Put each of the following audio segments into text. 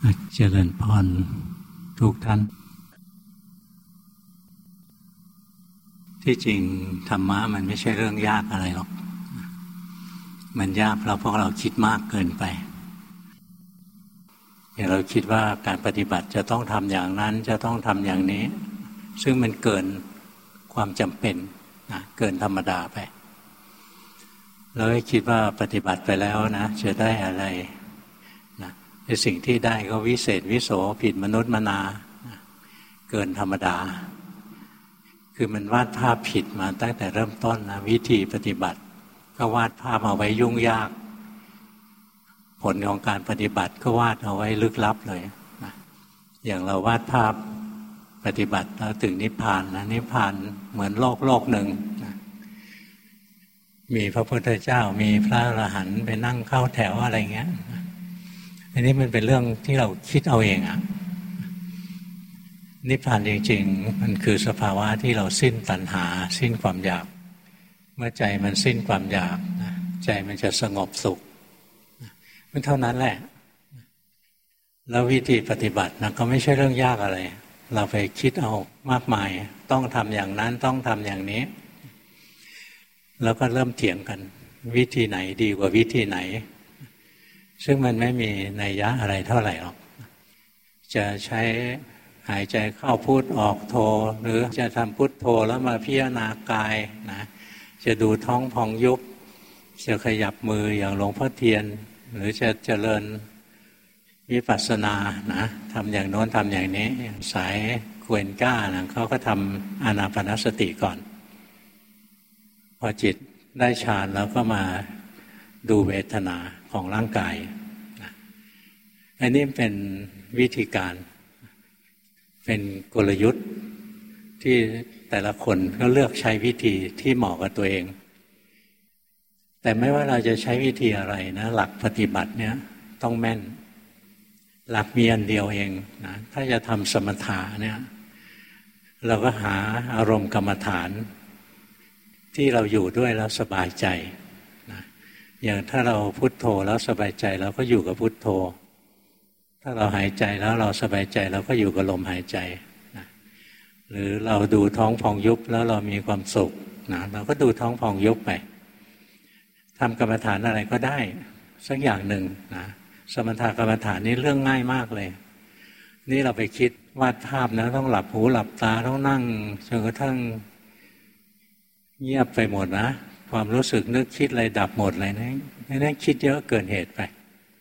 เจริญพรทุกท่านที่จริงธรรมะมันไม่ใช่เรื่องยากอะไรหรอกมันยากเพราะพวกเราคิดมากเกินไปอย่างเราคิดว่าการปฏิบัติจะต้องทำอย่างนั้นจะต้องทำอย่างนี้ซึ่งมันเกินความจำเป็นนะเกินธรรมดาไปเราคิดว่าปฏิบัติไปแล้วนะจะได้อะไรนะสิ่งที่ได้ก็วิเศษวิโสผิดมนุษย์มนานะเกินธรรมดาคือมันวาดภาพผิดมาตั้งแต่เริ่มต้นนะวิธีปฏิบัติก็วาดภาพเอาไว้ยุ่งยากผลของการปฏิบัติก็วาดเอาไว้ลึกลับเลยนะอย่างเราวาดภาพปฏิบัติแล้วถึงนิพพานนะนิพพานเหมือนโลกหนึ่งนะมีพระพุทธเจ้ามีพระอรหันต์ไปนั่งเข้าแถวอะไรเงี้ยอันนี้มันเป็นเรื่องที่เราคิดเอาเองอะนิพพานจริงๆมันคือสภาวะที่เราสิ้นตัณหาสิ้นความอยากเมื่อใจมันสิ้นความอยากใจมันจะสงบสุขมันเท่านั้นแหละแล้ววิธีปฏิบัตินะก็ไม่ใช่เรื่องยากอะไรเราไปคิดเอามากมายต้องทำอย่างนั้นต้องทำอย่างนี้แล้วก็เริ่มเถียงกันวิธีไหนดีกว่าวิธีไหนซึ่งมันไม่มีนัยยะอะไรเท่าไหร่หรอกจะใช้หายใจเข้าพุทออกโทหรือจะทำพุทโธแล้วมาพิจารณากายนะจะดูท้องพองยุบจะขยับมืออย่างหลวงพ่อเทียนหรือจะเจริญวิปัสสนานะทำอย่างโน้นทำอย่างนี้สายควนก้านะเขาก็ทำอานาปานสติก่อนพอจิตได้ฌานแล้วก็มาดูเวทนาของร่างกายนะอันนี้เป็นวิธีการเป็นกลยุทธ์ที่แต่ละคนก็เลือกใช้วิธีที่เหมาะกับตัวเองแต่ไม่ว่าเราจะใช้วิธีอะไรนะหลักปฏิบัติเนี่ยต้องแม่นหลักมีอันเดียวเองนะถ้าจะทำสมถะเนี่ยเราก็หาอารมณ์กรรมฐานที่เราอยู่ด้วยแล้วสบายใจนะอย่างถ้าเราพุทโธแล้วสบายใจเราก็อยู่กับพุทโธถ้าเราหายใจแล้วเราสบายใจเราก็อยู่กับลมหายใจนะหรือเราดูท้องพองยุบแล้วเรามีความสุขนะเราก็ดูท้องพองยุบไปทำกรรมฐานอะไรก็ได้สักอย่างหนึ่งนะสมถกรรมฐานนี่เรื่องง่ายมากเลยนี่เราไปคิดวาดภาพนะต้องหลับหูหลับตาต้องนั่งจนกระทั่งเงียบไปหมดนะความรู้สึกนึกคิดอะไรดับหมดเลยนะนั่นคิดเยอะเกินเหตุไป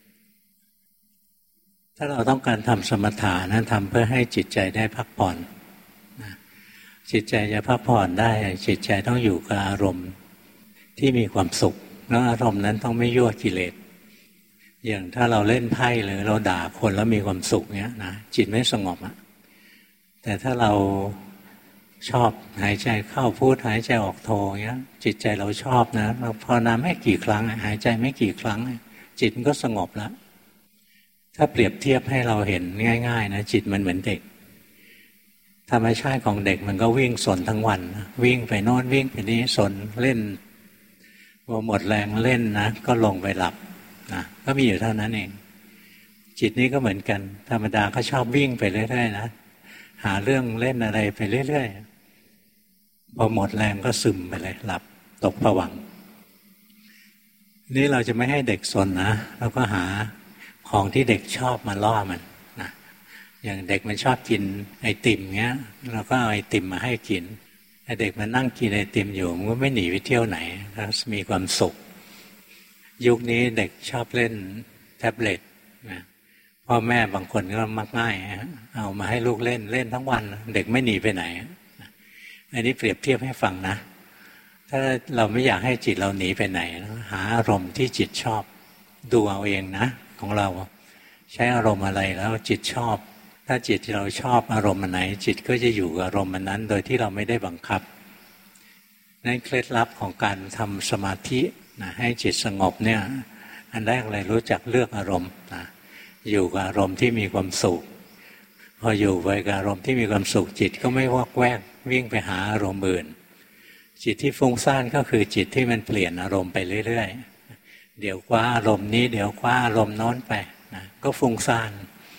ถ้าเราต้องการทำสมถะนั้นทำเพื่อให้จิตใจได้พักผ่อนนะจิตใจจะพักผ่อนได้จิตใจต้องอยู่กับอารมณ์ที่มีความสุขแล้วอารมณ์นั้นต้องไม่ยั่วกิเลสอย่างถ้าเราเล่นไพ่หรือเราด่าคนแล้วมีความสุขเนี้ยนะจิตไม่สงบอะแต่ถ้าเราชอบหายใจเข้าพุทหายใจออกโทเงี้ยจิตใจเราชอบนะเราภาวนาไม่กี่ครั้งหายใจไม่กี่ครั้งจิตมันก็สงบแล้วถ้าเปรียบเทียบให้เราเห็นง่ายๆนะจิตมันเหมือนเด็กธรรมชาติของเด็กมันก็วิ่งสนทั้งวันวิ่งไปโน่นวิ่งไปนี้สนเล่นพอหมดแรงเล่นนะก็ลงไปหลับนะก็มีอยู่เท่านั้นเองจิตนี้ก็เหมือนกันธรรมดาก็ชอบวิ่งไปเรื่อยๆนะหาเรื่องเล่นอะไรไปเรื่อยๆพอหมดแรงก็ซึมไปเลยหลับตกผวังค์นี่เราจะไม่ให้เด็กสนนะเราก็หาของที่เด็กชอบมาล่อมันนะอย่างเด็กมันชอบกินไอติมเงี้ยเราก็เอาไอติมมาให้กินไอเด็กมันนั่งกินไอติมอยู่มันก็ไม่หนีไปเที่ยวไหนแล้วมีความสุขยุคนี้เด็กชอบเล่นแท็บเล็ตนะพ่อแม่บางคนก็มักง่ายเอามาให้ลูกเล่นเล่นทั้งวันเด็กไม่หนีไปไหนอันนี้เปรียบเทียบให้ฟังนะถ้าเราไม่อยากให้จิตเราหนีไปไหนหาอารมณ์ที่จิตชอบดูเอาเองนะของเราใช้อารมณ์อะไรแล้วจิตชอบถ้าจิตเราชอบอารมณ์ไหนจิตก็จะอยู่กับอารมณ์นั้นโดยที่เราไม่ได้บังคับนั่นเคล็ดลับของการทำสมาธินะให้จิตสงบเนี่ยอันแรกเลยรู้จักเลือกอารมณ์นะอยู่กับอารมณ์ที่มีความสุขพออยู่ไปกับอารมณ์ที่มีความสุขจิตก็ไม่วอกแวกวิ่งไปหาอารมณ์อื่นจิตที่ฟุ้งซ่านก็คือจิตที่มันเปลี่ยนอารมณ์ไปเรื่อยๆเดี๋ยวคว้าอารมณ์นี้เดี๋ยวคว้าอารมณ์โน้นไปนะก็ฟุ้งซ่าน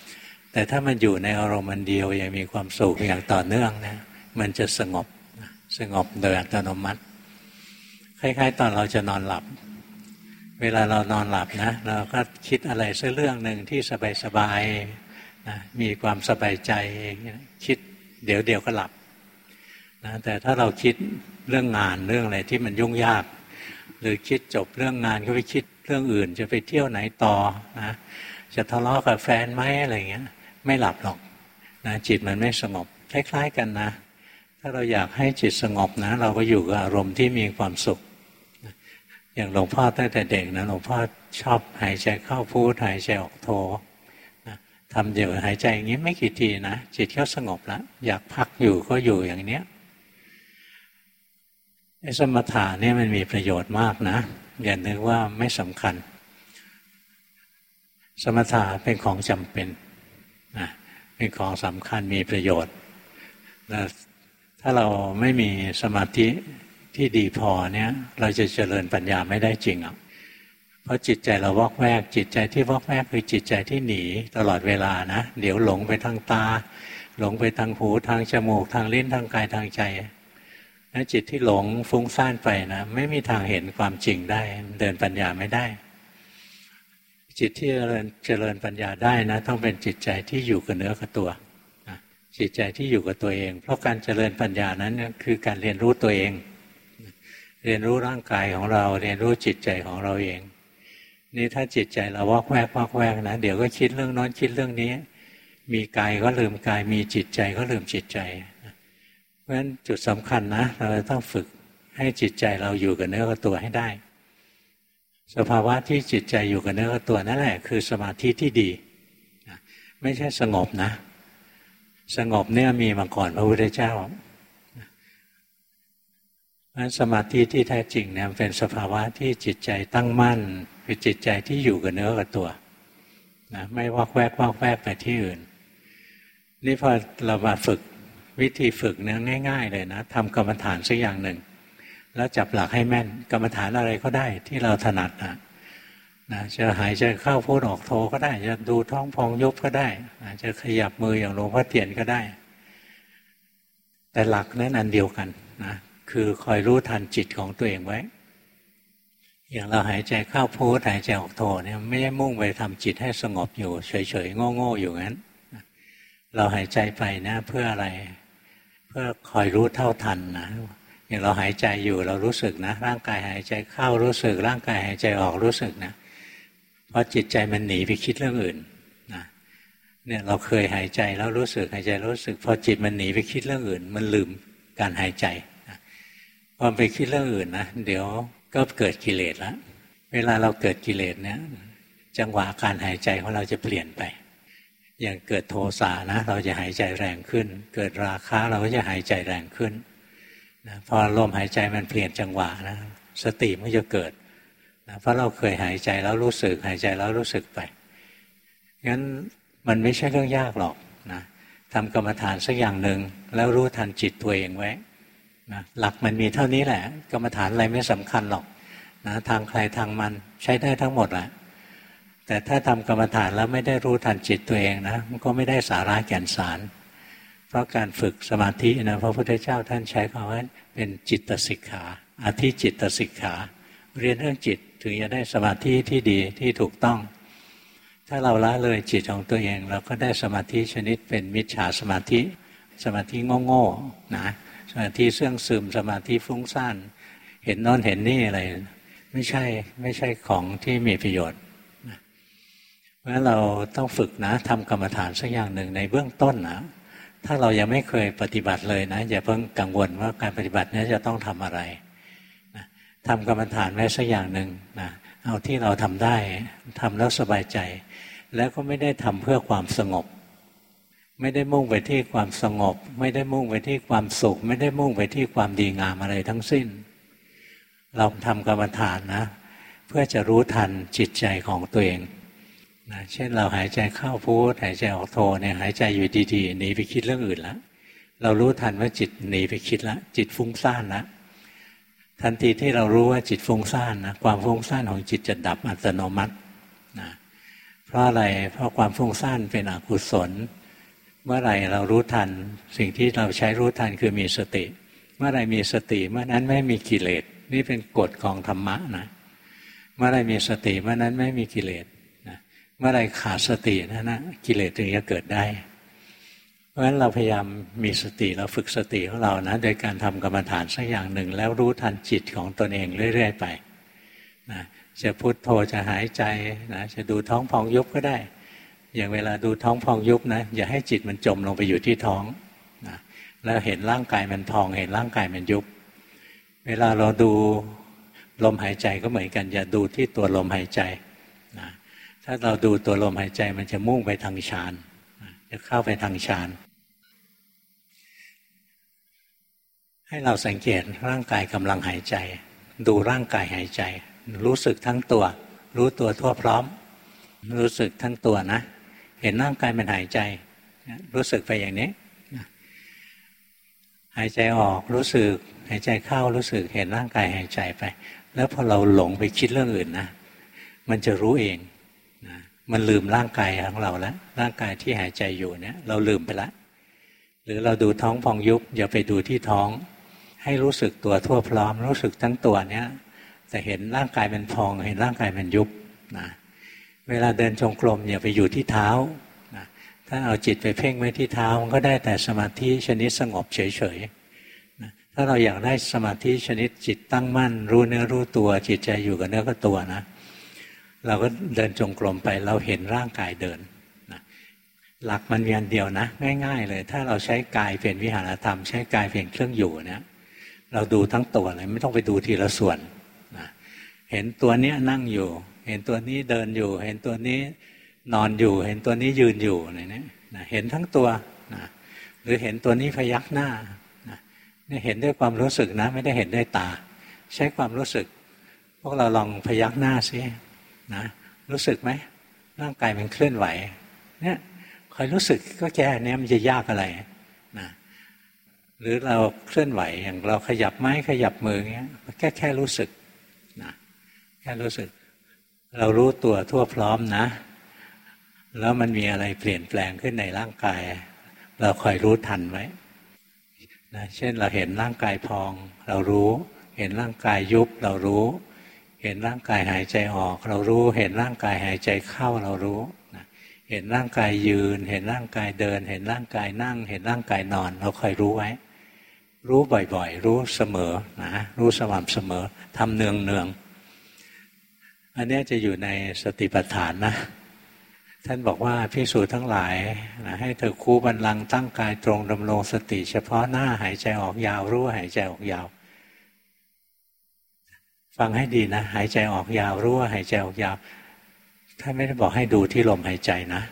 แต่ถ้ามันอยู่ในอารมณ์มันเดียวอย่างมีความสุขอย่างต่อเนื่องนะมันจะสงบโดยอัตโนมัติคล้ายๆตอนเราจะนอนหลับเวลาเรานอนหลับนะเราก็คิดอะไรสักเรื่องหนึ่งที่สบายๆนะมีความสบายใจคิดเดี๋ยวก็หลับนะแต่ถ้าเราคิดเรื่องงานเรื่องอะไรที่มันยุ่งยากหรือคิดจบเรื่องงานก็ไปคิดเรื่องอื่นจะไปเที่ยวไหนต่อนะจะทะเลาะกับแฟนไหมอะไรเงี้ยไม่หลับหรอกนะจิตมันไม่สงบคล้ายๆกันนะถ้าเราอยากให้จิตสงบนะเราก็อยู่กับอารมณ์ที่มีความสุขอย่างหลวงพ่อตั้งแต่เด็กนะหลวงพ่อชอบหายใจเข้าพุทหายใจออกโทนะทำเดี๋ยวหายใจอย่างนี้ไม่กี่ทีนะจิตก็สงบแล้วอยากพักอยู่ก็อยู่อย่างเนี้ยไอ้สมถะเนี่ยมันมีประโยชน์มากนะอย่านึกว่าไม่สำคัญสมถะเป็นของจำเป็นนะเป็นของสำคัญมีประโยชน์นะถ้าเราไม่มีสมาธิที่ดีพอเนี่ยเราจะเจริญปัญญาไม่ได้จริงอ่ะเพราะจิตใจเราวอกแวกจิตใจที่วอกแวกคือจิตใจที่หนีตลอดเวลานะเดี๋ยวหลงไปทางตาหลงไปทางหูทางจมูกทางลิ้นทางกายทางใจนะจิตที่หลงฟุ้งซ่านไปนะไม่มีทางเห็นความจริงได้เดินปัญญาไม่ได้จิตที่เจริญปัญญาได้นะต้องเป็นจิตใจที่อยู่กับเนื้อกับตัวจิตใจที่อยู่กับตัวเองเพราะการเจริญปัญญานั้นคือการเรียนรู้ตัวเองเรียนรู้ร่างกายของเราเรียนรู้จิตใจของเราเองนี่ถ้าจิตใจเราวอกแวกนะเดี๋ยวก็คิดเรื่องโน้นคิดเรื่องนี้มีกายก็ลืมกายมีจิตใจก็ลืมจิตใจเพราะฉะนั้นจุดสำคัญนะเราต้องฝึกให้จิตใจเราอยู่กับเนื้อกับตัวให้ได้สภาวะที่จิตใจอยู่กับเนื้อกับตัวนั่นแหละคือสมาธิที่ดีไม่ใช่สงบนะสงบเนี่ยมีมาก่อนพระพุทธเจ้าสมาธิที่แท้จริงเนี่ยเป็นสภาวะที่จิตใจตั้งมั่นคือจิตใจที่อยู่กับเนื้อกับตัวนะไม่วอกแวกไปที่อื่นนี่พอเรามาฝึกวิธีฝึกเนี่ยง่ายๆเลยนะทำกรรมฐานสักอย่างหนึ่งแล้วจับหลักให้แม่นกรรมฐานอะไรก็ได้ที่เราถนัดนะจะหายใจเข้าพุทออกโทก็ได้จะดูท้องพองยุบก็ได้จะขยับมืออย่างหลวงพ่อเทียนก็ได้แต่หลักนั้นอันเดียวกันนะคือคอยรู้ทันจิตของตัวเองไว้อย่างเราหายใจเข้าพุทหายใจออกโทเนี่ยไม่ได้มุ่งไปทำจิตให้สงบอยู่เฉยๆโง่ๆอยู่งั้นเราหายใจไปนะเพื่ออะไรเพื่อคอยรู้เท่าทันนะอย่างเราหายใจอยู่เรารู้สึกนะร่างกายหายใจเข้ารู้สึกร่างกายหายใจออกรู้สึกนะเพราะจิตใจมันหนีไปคิดเรื่องอื่นนะเนี่ยเราเคยหายใจแล้วรู้สึกหายใจรู้สึกพอจิตมันหนีไปคิดเรื่องอื่นมันลืมการหายใจนะพอไปคิดเรื่องอื่นนะเดี๋ยวก็เกิดกิเลสแล้วเวลาเราเกิดกิเลสเนี่ยจังหวะการหายใจของเราจะเปลี่ยนไปอย่างเกิดโทสะนะเราจะหายใจแรงขึ้นเกิดราคะเราก็จะหายใจแรงขึ้นนะพอลมหายใจมันเปลี่ยนจังหวะนะสติมันจะเกิดนะเพราะเราเคยหายใจแล้วรู้สึกหายใจแล้วรู้สึกไปงั้นมันไม่ใช่เรื่องยากหรอกนะทำกรรมฐานสักอย่างหนึ่งแล้วรู้ทันจิตตัวเองไว้นะหลักมันมีเท่านี้แหละกรรมฐานอะไรไม่สำคัญหรอกนะทางใครทางมันใช้ได้ทั้งหมดแหละแต่ถ้าทำกรรมฐานแล้วไม่ได้รู้ทันจิตตัวเองนะมันก็ไม่ได้สาระแก่นสารเพราะการฝึกสมาธินะพระพุทธเจ้าท่านใช้คำว่าเป็นจิตสิกขาอธิจิตสิกขาเรียนเรื่องจิตถึงจะได้สมาธิที่ดีที่ถูกต้องถ้าเราละเลยจิตของตัวเองเราก็ได้สมาธิชนิดเป็นมิจฉาสมาธิสมาธิโง่ๆนะสมาธิเสื่องซึมสมาธิฟุ้งซ่านเห็นโน้นเห็นนี่อะไรไม่ใช่ของที่มีประโยชน์เพราะฉะนั้นเราต้องฝึกนะทำกรรมฐานสักอย่างหนึ่งในเบื้องต้นนะถ้าเรายังไม่เคยปฏิบัติเลยนะอย่าเพิ่งกังวลว่าการปฏิบัตินี้จะต้องทำอะไรนะทำกรรมฐานไว้สักอย่างหนึ่งนะเอาที่เราทำได้ทำแล้วสบายใจแล้วก็ไม่ได้ทำเพื่อความสงบไม่ได้มุ่งไปที่ความสงบไม่ได้มุ่งไปที่ความสุขไม่ได้มุ่งไปที่ความดีงามอะไรทั้งสิ้นเราทำกรรมฐานนะเพื่อจะรู้ทันจิตใจของตัวเองนะเช่นเราหายใจเข้าพุทหายใจออกโทเนี่ยหายใจอยู่ดีๆหนีไปคิดเรื่องอื่นแล้วเรารู้ทันว่าจิตหนีไปคิดแล้วจิตฟุ้งซ่านแล้วทันทีที่เรารู้ว่าจิตฟุ้งซ่านนะความฟุ้งซ่านของจิตจะดับอัตโนมัตินะเพเพราะอะไรเพราะความฟุ้งซ่านเป็นอกุศลเมื่อไหร่เรารู้ทันสิ่งที่เราใช้รู้ทันคือมีสติเมื่อไหร่มีสติเมื่อนั้นไม่มีกิเลสนี่เป็นกฎของธรรมะนะเมื่อไหร่มีสติเมื่อนั้นไม่มีกิเลสนะเมื่อไหร่ขาดสตินะกิเลสถึงจะเกิดได้เพราะฉะนั้นเราพยายามมีสติเราฝึกสติของเรานะโดยการทำกรรมฐานสักอย่างหนึ่งแล้วรู้ทันจิตของตนเองเรื่อยๆไปนะจะพุทโธจะหายใจนะจะดูท้องพองยุบก็ได้อย่างเวลาดูท้องพองยุบนะอย่าให้จิตมันจมลงไปอยู่ที่ท้องนะแล้วเห็นร่างกายมันพองเห็นร่างกายมันยุบเวลาเราดูลมหายใจก็เหมือนกันอย่าดูที่ตัวลมหายใจนะถ้าเราดูตัวลมหายใจมันจะมุ่งไปทางฌานจะเข้าไปทางฌานให้เราสังเกตร่างกายกำลังหายใจดูร่างกายหายใจรู้สึกทั้งตัวรู้ตัวทั่วพร้อมรู้สึกทั้งตัวนะเห็นร่างกายมันหายใจรู้สึกไปอย่างนี้หายใจออกรู้สึกหายใจเข้ารู้สึกเห็นร่างกายหายใจไปแล้วพอเราหลงไปคิดเรื่องอื่นนะมันจะรู้เองนะมันลืมร่างกายของเราแล้วร่างกายที่หายใจอยู่เนี่ยเราลืมไปแล้วหรือเราดูท้องพองยุบอย่าไปดูที่ท้องให้รู้สึกตัวทั่วพร้อมรู้สึกทั้งตัวเนี้ยแต่เห็นร่างกายมันพองเห็นร่างกายมันยุบนะเวลาเดินจงกรมอย่าไปอยู่ที่เท้านะถ้าเอาจิตไปเพ่งไว้ที่เท้ามันก็ได้แต่สมาธิชนิดสงบเฉยๆนะถ้าเราอยากได้สมาธิชนิดจิตตั้งมั่นรู้เนื้อรู้ตัวจิตใจอยู่กับเนื้อกับตัวนะเราก็เดินจงกรมไปเราเห็นร่างกายเดินนะหลักมันมีอันเดียวนะง่ายๆเลยถ้าเราใช้กายเป็นวิหารธรรมใช้กายเป็นเครื่องอยู่เนี่ยเราดูทั้งตัวเลยไม่ต้องไปดูทีละส่วนนะเห็นตัวนี้นั่งอยู่เห็นตัวนี้เดินอยู่เห็นตัวนี้นอนอยู่เห็นตัวนี้ยืนอยู่อะไรเนี่ยนะเห็นทั้งตัวนะหรือเห็นตัวนี้พยักหน้านะนี่เห็นด้วยความรู้สึกนะไม่ได้เห็นด้วยตาใช้ความรู้สึกพวกเราลองพยักหน้าสินะรู้สึกไหมร่างกายมันเคลื่อนไหวเนี่ยคอยรู้สึกก็แค่นี้มันจะยากอะไรนะหรือเราเคลื่อนไหวอย่างเราขยับไม้ขยับมือเงี้ยแค่รู้สึกนะแค่รู้สึกเรารู้ตัวทั่วพร้อมนะแล้วมันมีอะไรเปลี่ยนแปลงขึ้นในร่างกายเราคอยรู้ทันไว้นะเช่นเราเห็นร่างกายพองเรารู้เห็นร่างกายยุบเรารู้เห็นร่างกายหายใจออกเรารู้เห็นร่างกายหายใจเข้าเรารู้นะเห็นร่างกายยืนเห็นร่างกายเดินเห็นร่างกายนั่งเห็นร่างกายนอนเราคอยรู้ไว้รู้บ่อยๆรู้เสมอนะรู้สม่ำเสมอทำเนืองๆอันนี้จะอยู่ในสติปัฏฐานนะท่านบอกว่าภิกษุทั้งหลายนะให้เธอคู่บัลลังก์ตั้งกายตรงดำรงสติเฉพาะหน้าหายใจออกยาวรู้หายใจออกยาวฟังให้ดีนะหายใจออกยาวรู้หายใจออกยาวท่านไม่ได้บอกให้ดูที่ลมหายใจนะ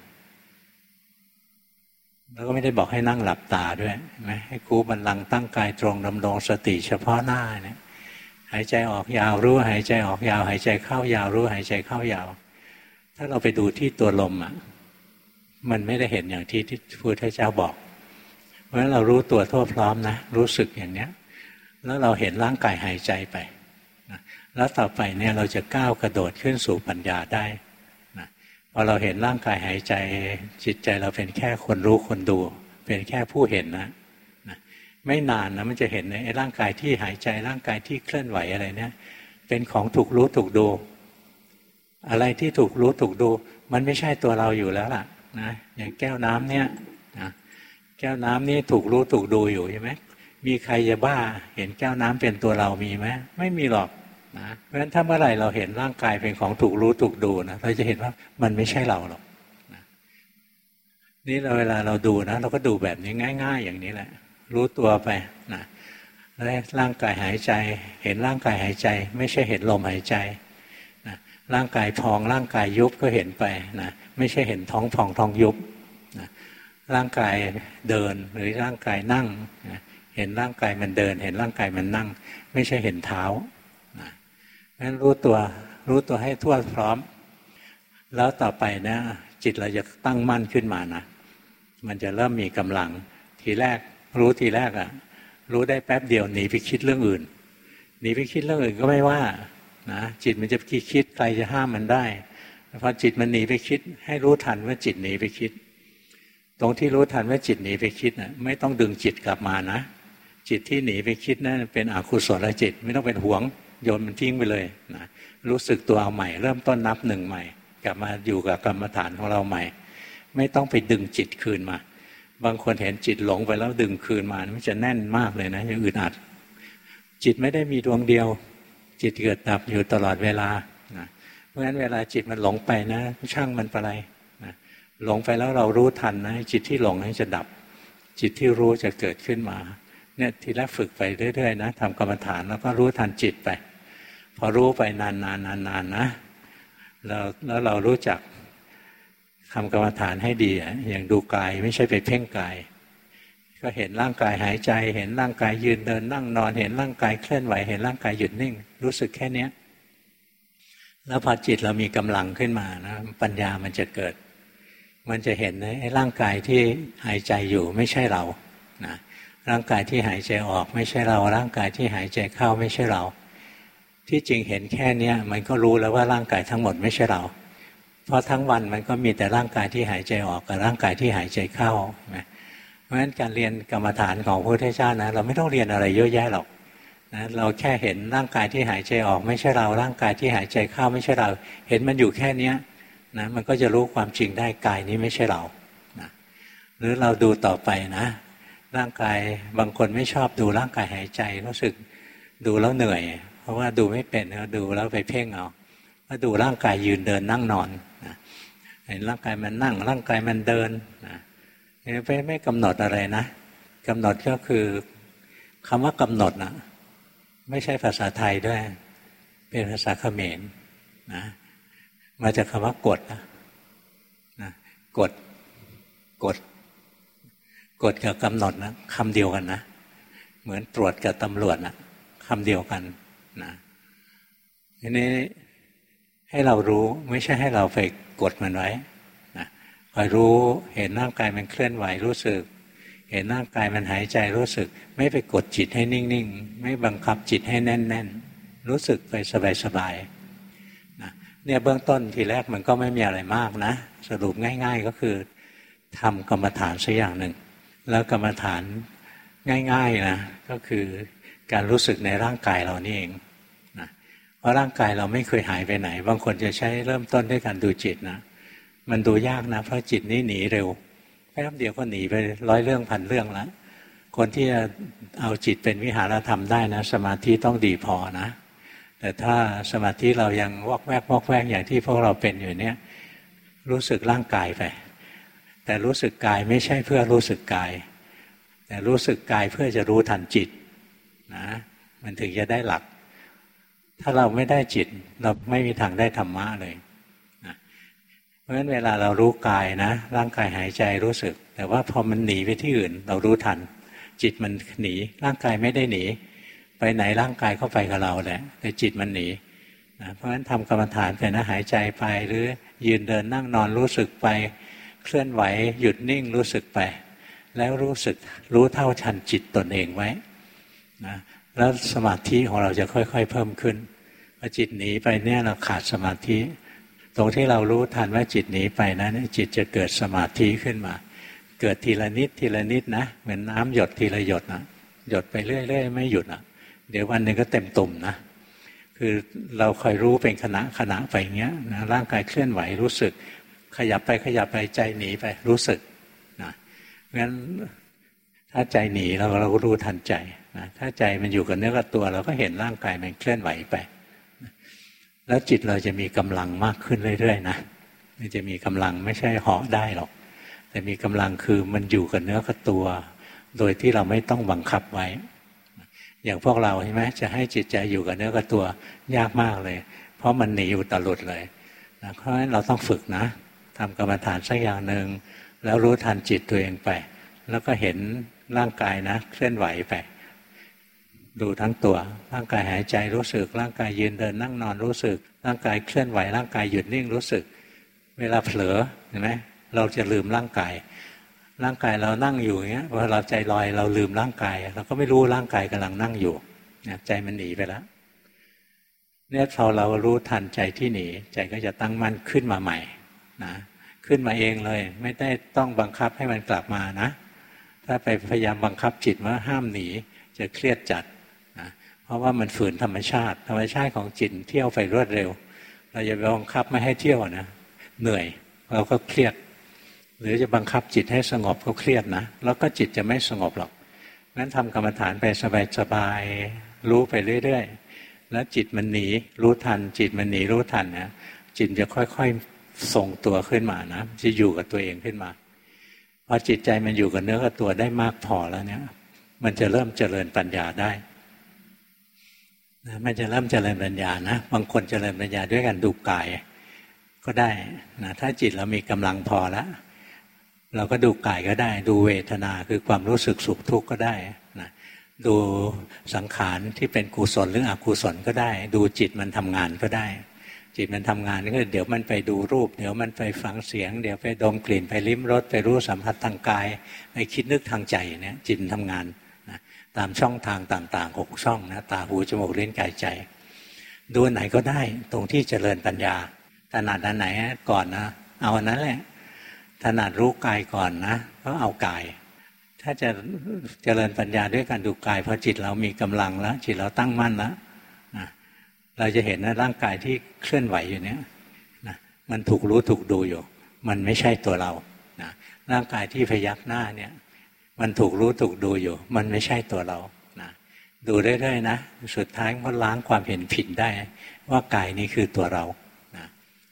แล้วก็ไม่ได้บอกให้นั่งหลับตาด้วยไหมให้คู่บัลลังก์ตั้งกายตรงดำรงสติเฉพาะหน้าเนี่ยหายใจออกยาวรู้หายใจออกยาวหายใจเข้ายาวรู้หายใจเข้ายาวถ้าเราไปดูที่ตัวลมอ่ะมันไม่ได้เห็นอย่างที่พระพุทธเจ้าบอกเพราะฉะนั้นเรารู้ตัวทั่วพร้อมนะรู้สึกอย่างเนี้ยแล้วเราเห็นร่างกายหายใจไปนะแล้วต่อไปเนี่ยเราจะก้าวกระโดดขึ้นสู่ปัญญาได้นะพอเราเห็นร่างกายหายใจจิตใจเราเป็นแค่คนรู้คนดูเป็นแค่ผู้เห็นนะไม่นานนะมันจะเห็นในร่างกายที่หายใจร่างกายที่เคลื่อนไหวอะไรเนี่ยเป็นของถูกรู้ถูกดูอะไรที่ถูกรู้ถูกดูมันไม่ใช่ตัวเราอยู่แล้วล่ะนะอย่างแก้วน้ำเนี่ยนะแก้วน้ำนี่ถูกรู้ถูกดูอยู่ใช่ไหมมีใครจะบ้าเห็นแก้วน้ำเป็นตัวเรามีไหมไม่มีหรอกนะเพราะฉะนั้นถ้าเมื่อไหร่เราเห็นร่างกายเป็นของถูกรู้ถูกดูนะเราจะเห็นว่ามันไม่ใช่เราหรอกนะนี่เราเวลาเราดูนะเราก็ดูแบบนี้ง่ายๆอย่างนี้แหละรู้ตัวไปนะแล้วร่างกายหายใจเห็นร่างกายหายใจไม่ใช่เห็นลมหายใจนะร่างกายพองร่างกายยุบก็เห็นไปนะไม่ใช่เห็นท้องพองท้องยุบนะร่างกายเดินหรือร่างกายนั่งนะเห็นร่างกายมันเดินเห็นร่างกายมันนั่งไม่ใช่เห็นเท้านะงั้นรู้ตัวให้ทั่วพร้อมแล้วต่อไปนะจิตเราจะตั้งมั่นขึ้นมานะมันจะเริ่มมีกำลังทีแรกรู้ได้แป๊บเดียวหนีไปคิดเรื่องอื่นหนีไปคิดเรื่องอื่นก็ไม่ว่านะจิตมันจะคิดใครจะห้ามมันได้พอจิตมันหนีไปคิดให้รู้ทันว่าจิตหนีไปคิดตรงที่รู้ทันว่าจิตหนีไปคิดน่ะไม่ต้องดึงจิตกลับมานะจิตที่หนีไปคิดนั่นเป็นอกุศลจิตไม่ต้องเป็นห่วงโยนมันทิ้งไปเลยนะรู้สึกตัวเอาใหม่เริ่มต้นนับหนึ่งใหม่กลับมาอยู่กับกรรมฐานของเราใหม่ไม่ต้องไปดึงจิตคืนมาบางคนเห็นจิตหลงไปแล้วดึงคืนมามันจะแน่นมากเลยนะอย่างอึดอัดจิตไม่ได้มีดวงเดียวจิตเกิดดับอยู่ตลอดเวลานะเพราะฉะนั้นเวลาจิตมันหลงไปนะช่างมันไปเลยนะหลงไปแล้วเรารู้ทันนะจิตที่หลงให้จะดับจิตที่รู้จะเกิดขึ้นมาเนี่ยทีแรกฝึกไปเรื่อยๆนะทำกรรมฐานแล้วก็รู้ทันจิตไปพอรู้ไปนานๆนะแล้วเรารู้จักทำกรรมฐานให้ดีอย่างดูกายไม่ใช่ไปเพ่งกายก็เห็นร่างกายหายใจเห็นร่างกายยืนเดินนั่งนอนเห็นร่างกายเคลื่อนไหวเห็นร่างกายหยุดนิ่งรู้สึกแค่นี้แล้วพอจิตเรามีกำลังขึ้นมานะปัญญามันจะเกิดมันจะเห็นไอ้ร่างกายที่หายใจอยู่ไม่ใช่เรานะร่างกายที่หายใจออกไม่ใช่เราร่างกายที่หายใจเข้าไม่ใช่เราที่จริงเห็นแค่นี้มันก็รู้แล้วว่าร่างกายทั้งหมดไม่ใช่เราเพราะทั้งวันมันก็มีแต่ร่างกายที่หายใจออกกับร่างกายที่หายใจเข้าเพราะฉะนั้นการเรียนกรรมฐานของพระพุทธเจ้านะเราไม่ต้องเรียนอะไรเยอะแยะหรอกนะเราแค่เห็นร่างกายที่หายใจออกไม่ใช่เราร่างกายที่หายใจเข้าไม่ใช่เราเห็นมันอยู่แค่นี้นะมันก็จะรู้ความจริงได้กายนี้ไม่ใช่เรานะหรือเราดูต่อไปนะร่างกายบางคนไม่ชอบดูร่างกายหายใจรู้สึกดูแล้วเหนื่อยเพราะว่าดูไม่เป็นดูแล้วไปเพ่งเอาก็ดูร่างกายยืนเดินนั่งนอนนะเห็นร่างกายมันนั่งร่างกายมันเดินนะไม่กำหนดอะไรนะกำหนดก็คือคำว่ากำหนดนะไม่ใช่ภาษาไทยด้วยเป็นภาษาเขมรนะมาจากคำว่ากดนะกดกับกำหนดนะคำเดียวกันนะเหมือนตรวจกับตำรวจนะคำเดียวกันนะทีนี้ให้เรารู้ไม่ใช่ให้เราไปกดมันไว้นะคอยรู้เห็นร่างกายมันเคลื่อนไหวรู้สึกเห็นร่างกายมันหายใจรู้สึกไม่ไปกดจิตให้นิ่งๆไม่บังคับจิตให้แน่นๆรู้สึกไปสบายๆนะเนี่ยเบื้องต้นทีแรกมันก็ไม่มีอะไรมากนะสรุปง่ายๆก็คือทำกรรมฐานสักอย่างหนึ่งแล้วกรรมฐานง่ายๆนะก็คือการรู้สึกในร่างกายเรานี่เองนะเพราะร่างกายเราไม่เคยหายไปไหนบางคนจะใช้เริ่มต้นด้วยการดูจิตนะมันดูยากนะเพราะจิตนี่หนีเร็วแป๊บเดียวก็หนีไปร้อยเรื่องพันเรื่องแล้วคนที่จะเอาจิตเป็นวิหารธรรมได้นะสมาธิต้องดีพอนะแต่ถ้าสมาธิเรายังวอกแวกอย่างที่พวกเราเป็นอยู่เนี่ยรู้สึกร่างกายไปแต่รู้สึกกายไม่ใช่เพื่อรู้สึกกายแต่รู้สึกกายเพื่อจะรู้ทันจิตนะมันถึงจะได้หลักถ้าเราไม่ได้จิตเราไม่มีทางได้ธรรมะเลยนะเพราะฉะนั้นเวลาเรารู้กายนะร่างกายหายใจรู้สึกแต่ว่าพอมันหนีไปที่อื่นเรารู้ทันจิตมันหนีร่างกายไม่ได้หนีไปไหนร่างกายเข้าไปกับเราแหละแต่จิตมันหนีนะเพราะฉะนั้นทำกรรมฐานไปนะหายใจไปหรือยืนเดินนั่งนอนรู้สึกไปเคลื่อนไหวหยุดนิ่งรู้สึกไปแล้วรู้เท่าทันจิตตนเองไว้นะแล้วสมาธิของเราจะค่อยๆเพิ่มขึ้นพอจิตหนีไปเนี่ยเราขาดสมาธิตรงที่เรารู้ทันว่าจิตหนีไปนะจิตจะเกิดสมาธิขึ้นมาเกิดทีละนิดทีละนิดนะเหมือนน้ำหยดทีละหยดนะหยดไปเรื่อยๆไม่หยุดนะเดี๋ยววันหนึ่งก็เต็มตุ่มนะคือเราคอยรู้เป็นขณะไปอย่างเงี้ยนะร่างกายเคลื่อนไหวรู้สึกขยับไปใจหนีไปรู้สึกนะงั้นถ้าใจหนีเราก็รู้ทันใจนะถ้าใจมันอยู่กับเนื้อกับตัวเราก็เห็นร่างกายมันเคลื่อนไหวไปนะแล้วจิตเราจะมีกำลังมากขึ้นเรื่อยๆนะมันจะมีกำลังไม่ใช่เหาะได้หรอกแต่มีกำลังคือมันอยู่กับเนื้อกับตัวโดยที่เราไม่ต้องบังคับไว้อย่างพวกเราใช่ไหมจะให้จิตใจอยู่กับเนื้อกับตัวยากมากเลยเพราะมันหนีอยู่ตลอดเลยนะเพราะฉะนั้นเราต้องฝึกนะทำกรรมฐานสักอย่างหนึ่งแล้วรู้ทันจิตตัวเองไปแล้วก็เห็นร่างกายนะเคลื่อนไหวไปดูทั้งตัวร่างกายหายใจรู้สึกร่างกายยืนเดินนั่งนอนรู้สึกร่างกายเคลื่อนไหวร่างกายหยุดนิ่งรู้สึกเวลาเผลอเห็นไหมเราจะลืมร่างกายเรานั่งอยู่อย่างเงี้ยพอเราใจลอยเราลืมร่างกายเราก็ไม่รู้ร่างกายกำลังนั่งอยู่ใจมันหนีไปแล้วเนี่ยพอเรารู้ทันใจที่หนีใจก็จะตั้งมั่นขึ้นมาใหม่นะขึ้นมาเองเลยไม่ได้ต้องบังคับให้มันกลับมานะถ้าไปพยายามบังคับจิตว่าห้ามหนีจะเครียดจัดนะเพราะว่ามันฝืนธรรมชาติของจิตเที่ยวไปรวดเร็วเราจะไปบังคับไม่ให้เที่ยวนะเหนื่อยเราก็เครียดหรือจะบังคับจิตให้สงบก็เครียดนะแล้วก็จิตจะไม่สงบหรอกงั้นทำกรรมฐานไปสบายๆรู้ไปเรื่อยๆแล้วจิตมันหนีรู้ทันจิตมันหนีรู้ทันนะจิตจะค่อยๆทรงตัวขึ้นมานะจะอยู่กับตัวเองขึ้นมาพอจิตใจมันอยู่กับเนื้อกับตัวได้มากพอแล้วเนี่ยมันจะเริ่มเจริญปัญญาได้นะมันจะเริ่มเจริญปัญญานะบางคนเจริญปัญญาด้วยการดูกายก็ได้นะถ้าจิตเรามีกำลังพอแล้วเราก็ดูกายก็ได้ดูเวทนาคือความรู้สึกสุขทุกข์ก็ได้นะดูสังขารที่เป็นกุศลหรืออกุศลก็ได้ดูจิตมันทำงานก็ได้จิตมันทำงานก็เดี๋ยวมันไปดูรูปเดี๋ยวมันไปฟังเสียงเดี๋ยวไปดมกลิ่นไปลิ้มรสไปรู้สัมผัสทางกายไปคิดนึกทางใจเนี่ยจิตทำงานนะตามช่องทางต่างๆ6ช่องนะตาหูจมูกลิ้นกายใจดูไหนก็ได้ตรงที่เจริญปัญญาถนัดอันไหนก่อนนะเอาอันนั้นแหละถนัดรู้กายก่อนนะก็เอากายถ้าจะเจริญปัญญาด้วยการดูกายพอจิตเรามีกำลังแล้วจิตเราตั้งมั่นแล้วนะเราจะเห็นนะร่างกายที่เคลื่อนไหวอยู่เนี้ยนะมันถูกรู้ถูกดูอยู่มันไม่ใช่ตัวเรานะร่างกายที่พยักหน้าเนี่ยมันถูกรู้ถูกดูอยู่มันไม่ใช่ตัวเรานะดูเรื่อยๆนะสุดท้ายก็ล้างความเห็นผิดได้ว่ากายนี้คือตัวเรานะ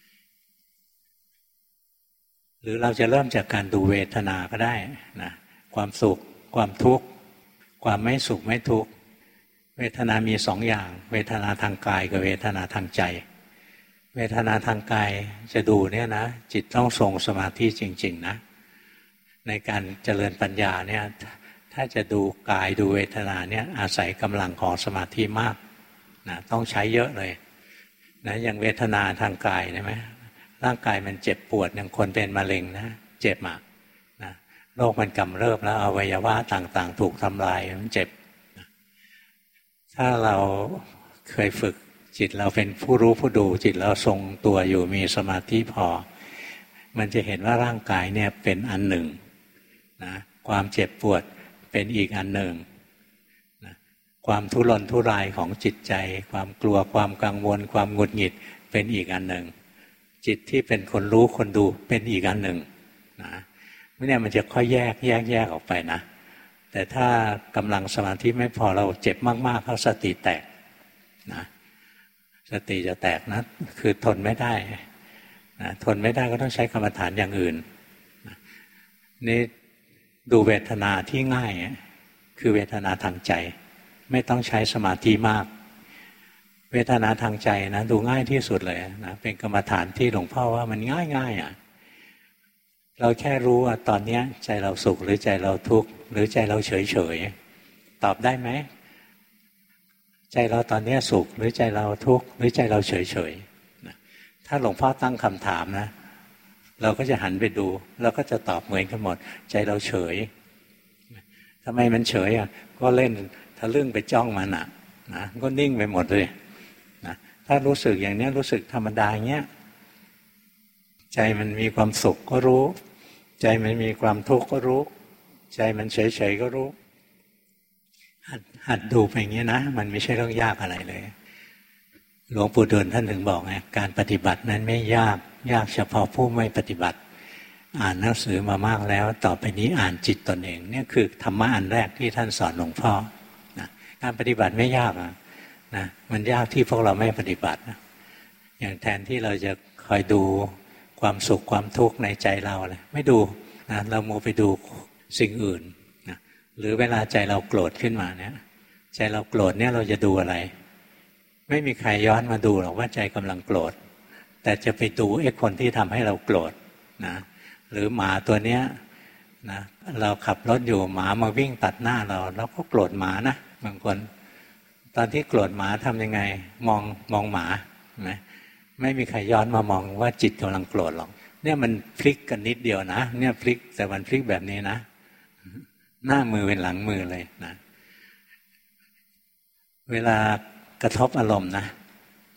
หรือเราจะเริ่มจากการดูเวทนาก็ได้นะความสุขความทุกข์ความไม่สุขไม่ทุกข์เวทนามี2 อย่างเวทนาทางกายกับเวทนาทางใจเวทนาทางกายจะดูเนี่ยนะจิตต้องทรงสมาธิจริงๆนะในการเจริญปัญญาเนี่ยถ้าจะดูกายดูเวทนาเนี่ยอาศัยกำลังของสมาธิมากนะต้องใช้เยอะเลยนะอย่างเวทนาทางกายใช่ไหมร่างกายมันเจ็บปวดอย่างคนเป็นมะเร็งนะเจ็บมากนะโรคมันกำเริบแล้วอวัยวะต่างๆถูกทำลายมันเจ็บถ้าเราเคยฝึกจิตเราเป็นผู้รู้ผู้ดูจิตเราทรงตัวอยู่มีสมาธิพอมันจะเห็นว่าร่างกายเนี่ยเป็นอันหนึ่งนะความเจ็บปวดเป็นอีกอันหนึ่งนะความทุรนทุรายของจิตใจความกลัวความกังวลความหงุดหงิดเป็นอีกอันหนึ่งจิตที่เป็นคนรู้คนดูเป็นอีกอันหนึ่งนะเนี่ยมันจะค่อยแยกออกไปนะแต่ถ้ากำลังสมาธิไม่พอเราเจ็บมากๆเขาสติแตกนะสติจะแตกนะคือทนไม่ได้นะทนไม่ได้ก็ต้องใช้กรรมฐานอย่างอื่นนะนี่ดูเวทนาที่ง่ายคือเวทนาทางใจไม่ต้องใช้สมาธิมากเวทนาทางใจนะดูง่ายที่สุดเลยนะเป็นกรรมฐานที่หลวงพ่อว่ามันง่ายอ่ะเราแค่รู้ว่าตอนนี้ใจเราสุขหรือใจเราทุกข์หรือใจเราเฉยตอบได้ไหมใจเราตอนนี้สุขหรือใจเราทุกข์หรือใจเราเฉยถ้าหลวงพ่อตั้งคำถามนะเราก็จะหันไปดูแล้วก็จะตอบเหมือนกันหมดใจเราเฉยทำไมมันเฉยอ่ะก็เล่นทะลึ่งไปจ้องมันอ่ะนะก็นิ่งไปหมดเลยนะถ้ารู้สึกอย่างนี้รู้สึกธรรมดาอย่างเงี้ยใจมันมีความสุขก็รู้ใจมันมีความทุกข์ก็รู้ใจมันเฉยๆก็รู้หัดดูไปอย่างนี้นะมันไม่ใช่เรื่องยากอะไรเลยหลวงปู่ดูลย์ท่านถึงบอกไงการปฏิบัตินั้นไม่ยากเฉพาะผู้ไม่ปฏิบัติอ่านหนังสือมามากแล้วต่อไปนี้อ่านจิตตนเองเนี่ยคือธรรมะอันแรกที่ท่านสอนหลวงพ่อนะการปฏิบัติไม่ยากนะมันยากที่พวกเราไม่ปฏิบัตินะอย่างแทนที่เราจะคอยดูความสุขความทุกข์ในใจเราเลยไม่ดูนะเราโมไปดูสิ่งอื่นนะหรือเวลาใจเราโกรธขึ้นมาเนี่ยใจเราโกรธเนี่ยเราจะดูอะไรไม่มีใครย้อนมาดูหรอกว่าใจกำลังโกรธแต่จะไปดูไอ้คนที่ทำให้เราโกรธนะหรือหมาตัวเนี้ยนะเราขับรถอยู่หมามาวิ่งตัดหน้าเราก็โกรธหมานะบางคนตอนที่โกรธหมาทำยังไงมองหมาไหมไม่มีใครย้อนมามองว่าจิตกำลังโกรธหรอกเนี่ยมันพลิกกันนิดเดียวนะเนี่ยพลิกแต่มันพลิกแบบนี้นะหน้ามือเป็นหลังมือเลยนะเวลากระทบอารมณ์นะ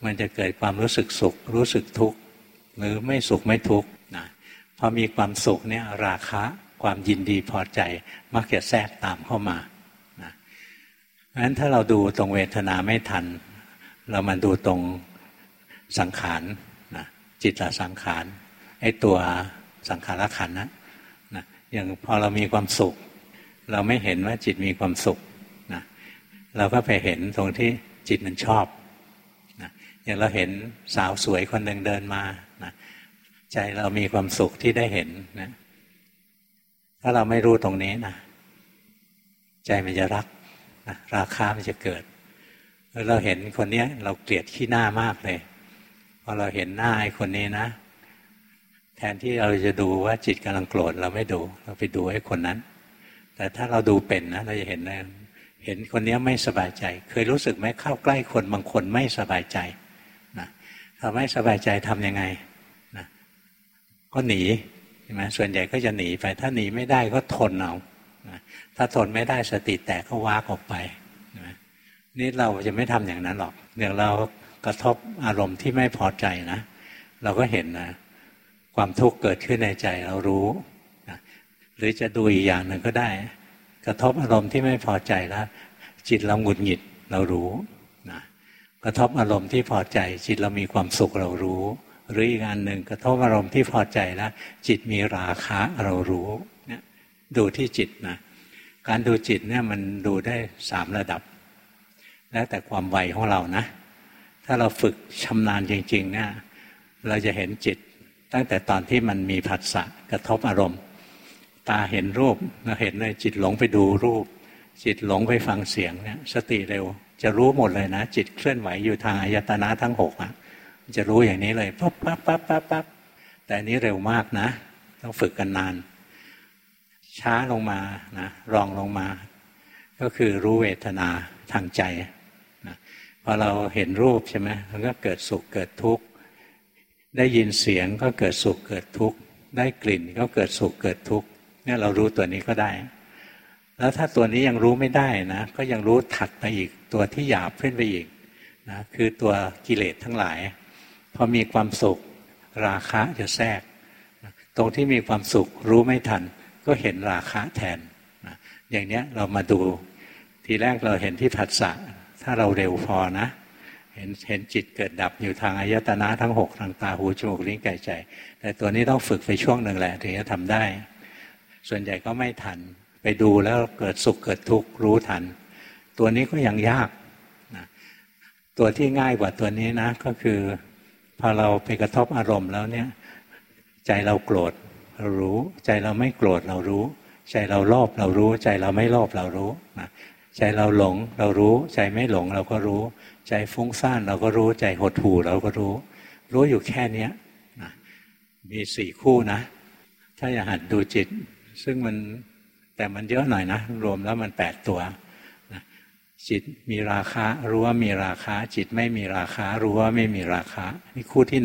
มันจะเกิดความรู้สึกสุขรู้สึกทุกข์หรือไม่สุขไม่ทุกข์นะพอมีความสุขเนี่ยราคะความยินดีพอใจมักจะแทรกตามเข้ามานะเพราะฉะนั้นถ้าเราดูตรงเวทนาไม่ทันเรามาดูตรงสังขารนะจิตตสังขารไอ้ตัวสังขารขันธ์นะอย่างพอเรามีความสุขเราไม่เห็นว่าจิตมีความสุขนะเราก็ไปเห็นตรงที่จิตมันชอบนะอย่างเราเห็นสาวสวยคนหนึ่งเดินมานะใจเรามีความสุขที่ได้เห็นนะถ้าเราไม่รู้ตรงนี้นะใจมันจะรักนะราคะมันจะเกิดเราเห็นคนนี้เราเกลียดขี้หน้ามากเลยพอเราเห็นหน้าไอ้คนนี้นะแทนที่เราจะดูว่าจิตกำลังโกรธเราไม่ดูเราไปดูไอ้คนนั้นแต่ถ้าเราดูเป็นนะเราจะเห็นเลยเห็นคนนี้ไม่สบายใจเคยรู้สึกไหมเข้าใกล้คนบางคนไม่สบายใจนะถ้าไม่สบายใจทำยังไงนะก็หนีใช่ไหมส่วนใหญ่ก็จะหนีไปถ้าหนีไม่ได้ก็ทนเอานะถ้าทนไม่ได้สติแตกก็วากออกไปนะนี่เราจะไม่ทำอย่างนั้นหรอกอย่างเรากระทบอารมณ์ที่ไม่พอใจนะเราก็เห็นนะความทุกข์เกิดขึ้นในใจเรารู้นะหรือจะดูอีกอย่างหนึ่งก็ได้กระทบอารมณ์ที่ไม่พอใจแล้วจิตเราหงุดหงิดเรารู้นะกระทบอารมณ์ที่พอใจจิตเรามีความสุขเรารู้หรืออีกอันหนึ่งกระทบอารมณ์ที่พอใจแล้วจิตมีราคะเรารู้เนี่ยดูที่จิตนะการดูจิตเนี่ยมันดูได้3ระดับแล้วแต่ความไวของเรานะถ้าเราฝึกชำนาญจริงๆเนี่ยเราจะเห็นจิตตั้งแต่ตอนที่มันมีผัสสะกระทบอารมณ์ตาเห็นรูปเราเห็นเลยจิตหลงไปดูรูปจิตหลงไปฟังเสียงเนี่ยสติเร็วจะรู้หมดเลยนะจิตเคลื่อนไหวอยู่ทางอายตนะทั้ง6จะรู้อย่างนี้เลยปั๊บปั๊บปั๊บปั๊บปั๊บแต่อันนี้เร็วมากนะต้องฝึกกันนานช้าลงมานะรองลงมาก็คือรู้เวทนาทางใจนะพอเราเห็นรูปใช่ไหมมันก็เกิดสุขเกิดทุกข์ได้ยินเสียงก็เกิดสุขเกิดทุกข์ได้กลิ่นก็เกิดสุขเกิดทุกข์เนี่ยเรารู้ตัวนี้ก็ได้แล้วถ้าตัวนี้ยังรู้ไม่ได้นะก็ยังรู้ถัดไปอีกตัวที่หยาบขึ้นไปอีกนะคือตัวกิเลสทั้งหลายพอมีความสุขราคะจะแทรกนะตรงที่มีความสุขรู้ไม่ทันก็เห็นราคะแทนนะอย่างเนี้ยเรามาดูทีแรกเราเห็นที่ผัสสะถ้าเราเร็วพอนะเห็นจิตเกิดดับอยู่ทางอายตนะทั้ง6ทางตาหูจมูกลิ้นกายใจแต่ตัวนี้ต้องฝึกไปช่วงหนึ่งแหละถึงจะทำได้ส่วนใหญ่ก็ไม่ทันไปดูแล้วเกิดสุขเกิดทุกข์รู้ทันตัวนี้ก็ยังยากนะตัวที่ง่ายกว่าตัวนี้นะก็คือพอเราไปกระทบอารมณ์แล้วเนี่ยใจเราโกรธเรารู้ใจเราไม่โกรธเรารู้ใจเราโลภเรารู้ใจเราไม่โลภเรารู้นะใจเราหลงเรารู้ใจไม่หลงเราก็รู้ใจฟุ้งซ่านเราก็รู้ใจหดหู่เราก็รู้อยู่แค่นี้นะมี4คู่นะถ้าอยากหัดดูจิตซึ่งแต่มันเยอะหน่อยนะรวมแล้วมัน8ตัวนะจิตมีราคะรู้ว่ามีราคะจิตไม่มีราคะรู้ว่าไม่มีราคะนี่คู่ที่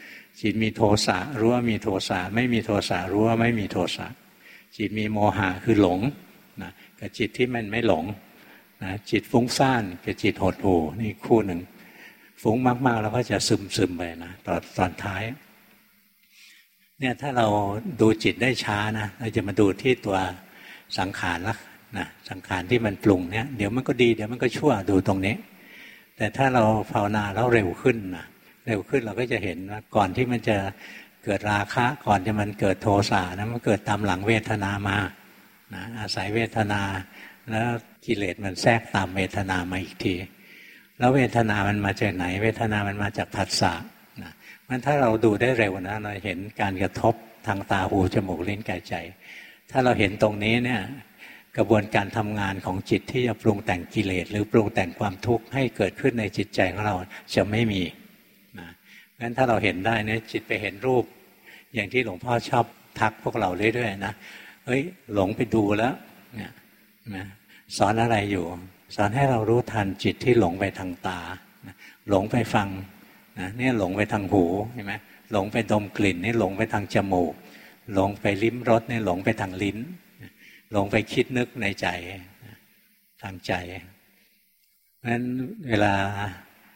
1จิตมีโทสะรู้ว่ามีโทสะไม่มีโทสะรู้ว่าไม่มีโทสะจิตมีโมหะคือหลงนะกับจิตที่มันไม่หลงนะจิตฟุ้งซ่านกับจิตหดหู่นี่คู่หนึ่งฟุ้งมากๆแล้วก็จะซึมไปนะตอนท้ายเนี่ยถ้าเราดูจิตได้ช้านะเราจะมาดูที่ตัวสังขารละนะสังขารที่มันปรุงเนี่ยเดี๋ยวมันก็ดีเดี๋ยวมันก็ชั่วดูตรงนี้แต่ถ้าเราภาวนาแล้วเร็วขึ้นนะเร็วขึ้นเราก็จะเห็นว่าก่อนที่มันจะเกิดราคะก่อนที่มันเกิดโทสะนะมันเกิดตามหลังเวทนามานะอาศัยเวทนาแล้วกิเลสมันแทรกตามเวทนามาอีกทีแล้วเวทนามันมาจากไหนเวทนามันมาจากผัสสะนะมันถ้าเราดูได้เร็วนะเราเห็นการกระทบทางตาหูจมูกลิ้นกายใจถ้าเราเห็นตรงนี้เนี่ยกระบวนการทำงานของจิตที่จะปรุงแต่งกิเลสหรือปรุงแต่งความทุกข์ให้เกิดขึ้นในจิตใจของเราจะไม่มีนะงั้นถ้าเราเห็นได้เนี่ยจิตไปเห็นรูปอย่างที่หลวงพ่อชอบทักพวกเราเรื่อยๆนะเฮ้ยหลงไปดูแล้วเนี่ยนะสอนอะไรอยู่สอนให้เรารู้ทันจิตที่หลงไปทางตาหลงไปฟังนะเนี่ยหลงไปทางหูเห็นไหมหลงไปดมกลิ่นนี่หลงไปทางจมูกหลงไปลิ้มรสนี่หลงไปทางลิ้นหลงไปคิดนึกในใจทางใจเพราะฉะนั้นเวลา